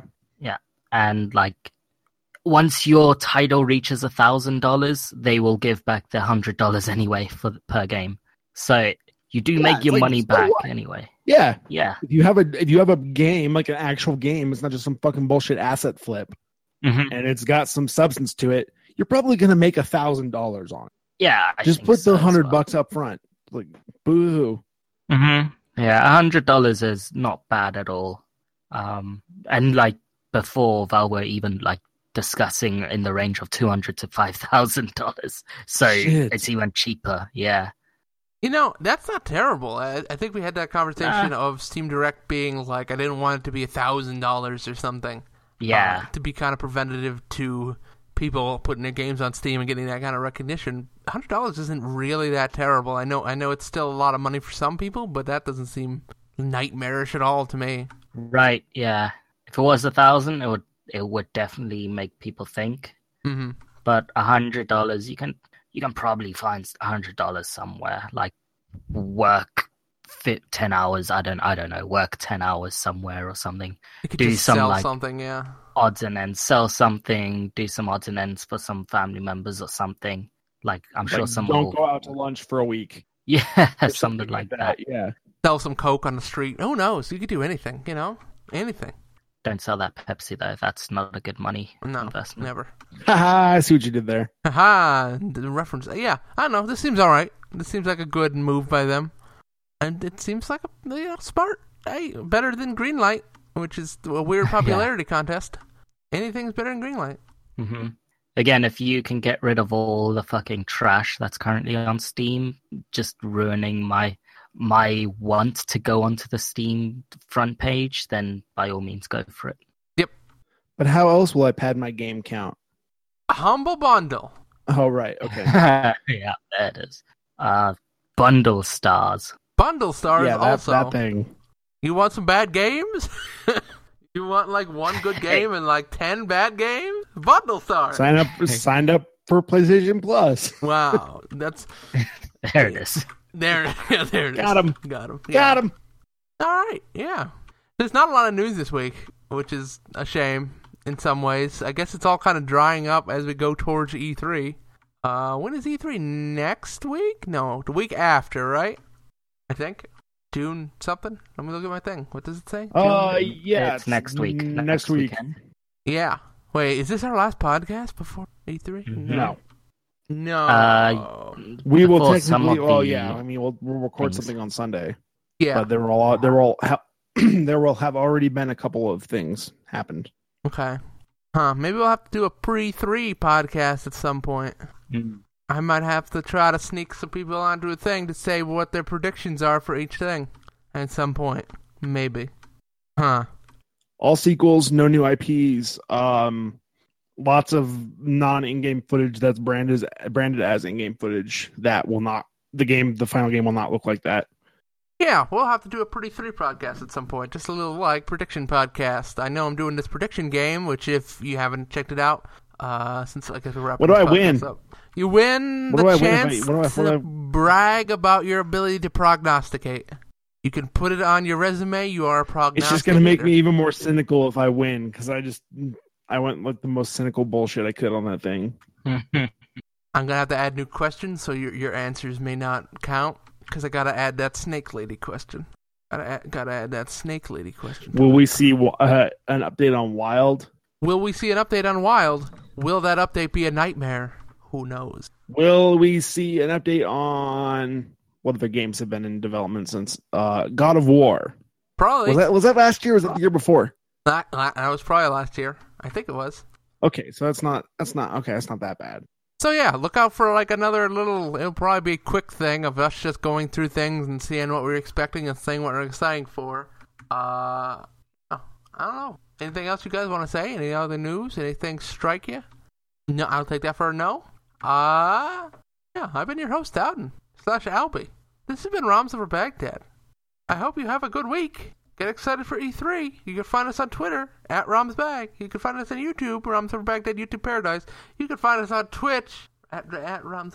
And like, once your title reaches a thousand dollars, they will give back the hundred dollars anyway for per game. So you do Yeah, make it's your like, money so back what? anyway. Yeah. Yeah. If you have a if you have a game, like an actual game, it's not just some fucking bullshit asset flip, hmm and it's got some substance to it, you're probably gonna make a thousand dollars on it. Yeah. I Just think put so the as hundred well. bucks up front. Like boo. hmm Yeah, a hundred dollars is not bad at all. Um, and like before, Valve were even like discussing in the range of two hundred to five thousand dollars. So Shit. it's even cheaper. Yeah. You know, that's not terrible. I, I think we had that conversation of Steam Direct being like, I didn't want it to be one thousand dollars or something. Yeah. Uh, to be kind of preventative to people putting their games on Steam and getting that kind of recognition. one hundred dollars isn't really that terrible. I know I know it's still a lot of money for some people, but that doesn't seem nightmarish at all to me. Right. Yeah. If it was a thousand, it would it would definitely make people think. hmm But a hundred dollars, you can you can probably find a hundred dollars somewhere. Like work fit ten hours. I don't I don't know. Work ten hours somewhere or something. You could Do just some, sell like- something, yeah. Odds and ends, sell something, do some odds and ends for some family members or something. Like I'm sure Like, someone don't will, go out to lunch for a week. yeah, or something, like that. Yeah. Sell some Coke on the street. Who knows? You could do anything, you know? Anything. Don't sell that Pepsi though. That's not a good money No, investment. never. Haha, I see what you did there. Haha, the reference. Yeah, I don't know. This seems alright. This seems like a good move by them. And it seems like a you know, smart. Hey, better than Greenlight, which is a weird popularity contest. Anything's better than Greenlight. hmm Again, if you can get rid of all the fucking trash that's currently on Steam, just ruining my my want to go onto the Steam front page, then by all means go for it. But how else will I pad my game count? A humble bundle. Oh, right. Okay. yeah, there it is. Uh, Bundle Stars. Bundle Stars yeah, that, also. that thing. You want some bad games? You want like one good game and like ten bad games? Bundle Stars. Sign up. Signed up for PlayStation Plus. Wow, that's There it is. there. Yeah, there it is. Got him. Got him. Yeah. Got him. All right. Yeah. There's not a lot of news this week, which is a shame in some ways. I guess it's all kind of drying up as we go towards E three. Uh, when is E three? Next week? No, the week after, right? I think. June something? Let me look at my thing. What does it say? Uh, June? yeah. It's next week. Next, Next week. weekend. Yeah. Wait, is this our last podcast before E three? Mhm. No. No. Uh, We will Before some technically. of Oh, the yeah. I mean, we'll, we'll record things. something on Sunday. yeah. But there will all there will ha- there will have already been a couple of things happened. Okay. Huh. Maybe we'll have to do a pre three podcast at some point. Mm. I might have to try to sneak some people onto a thing to say what their predictions are for each thing at some point. Maybe. Huh. All sequels, no new I Ps. Um, lots of non in-game footage that's branded branded as in-game footage that will not the game the final game will not look like that. Yeah, we'll have to do a pretty three podcast at some point. Just a little like prediction podcast. I know I'm doing this prediction game, which if you haven't checked it out, uh, since I guess we're wrapping What do this I win? podcast up. You win What the do I win if I- chance what do I- what do to I- brag about your ability to prognosticate. You can put it on your resume. You are a prognosticator. It's just gonna make me even more cynical if I win because I just I went like the most cynical bullshit I could on that thing. I'm gonna have to add new questions, so your your answers may not count. Because I gotta add that snake lady question. Gotta add, gotta add that snake lady question. Will we see uh, an update on Wild? Will we see an update on Wild? Will that update be a nightmare? Who knows? Will we see an update on what other games have been in development since uh, God of War? Probably. Was that was that last year or was that the year before? That, that was probably last year. I think it was. Okay, so that's not that's not okay. That's not that bad. So yeah, look out for like another little. It'll probably be a quick thing of us just going through things and seeing what we're expecting and saying what we're excited for. Uh, oh, I don't know. Anything else you guys want to say? Any other news? Anything strike you? No, I'll take that for a no. Uh, yeah, I've been your host, Dowden slash Albie. This has been Rams over Baghdad. I hope you have a good week. Get excited for E three. You can find us on Twitter, at RamsBag. You can find us on YouTube, Rams over Baghdad, YouTube Paradise. You can find us on Twitch, at, at Rams.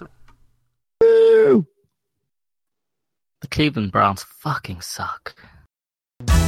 Woo! The Cleveland Browns fucking suck.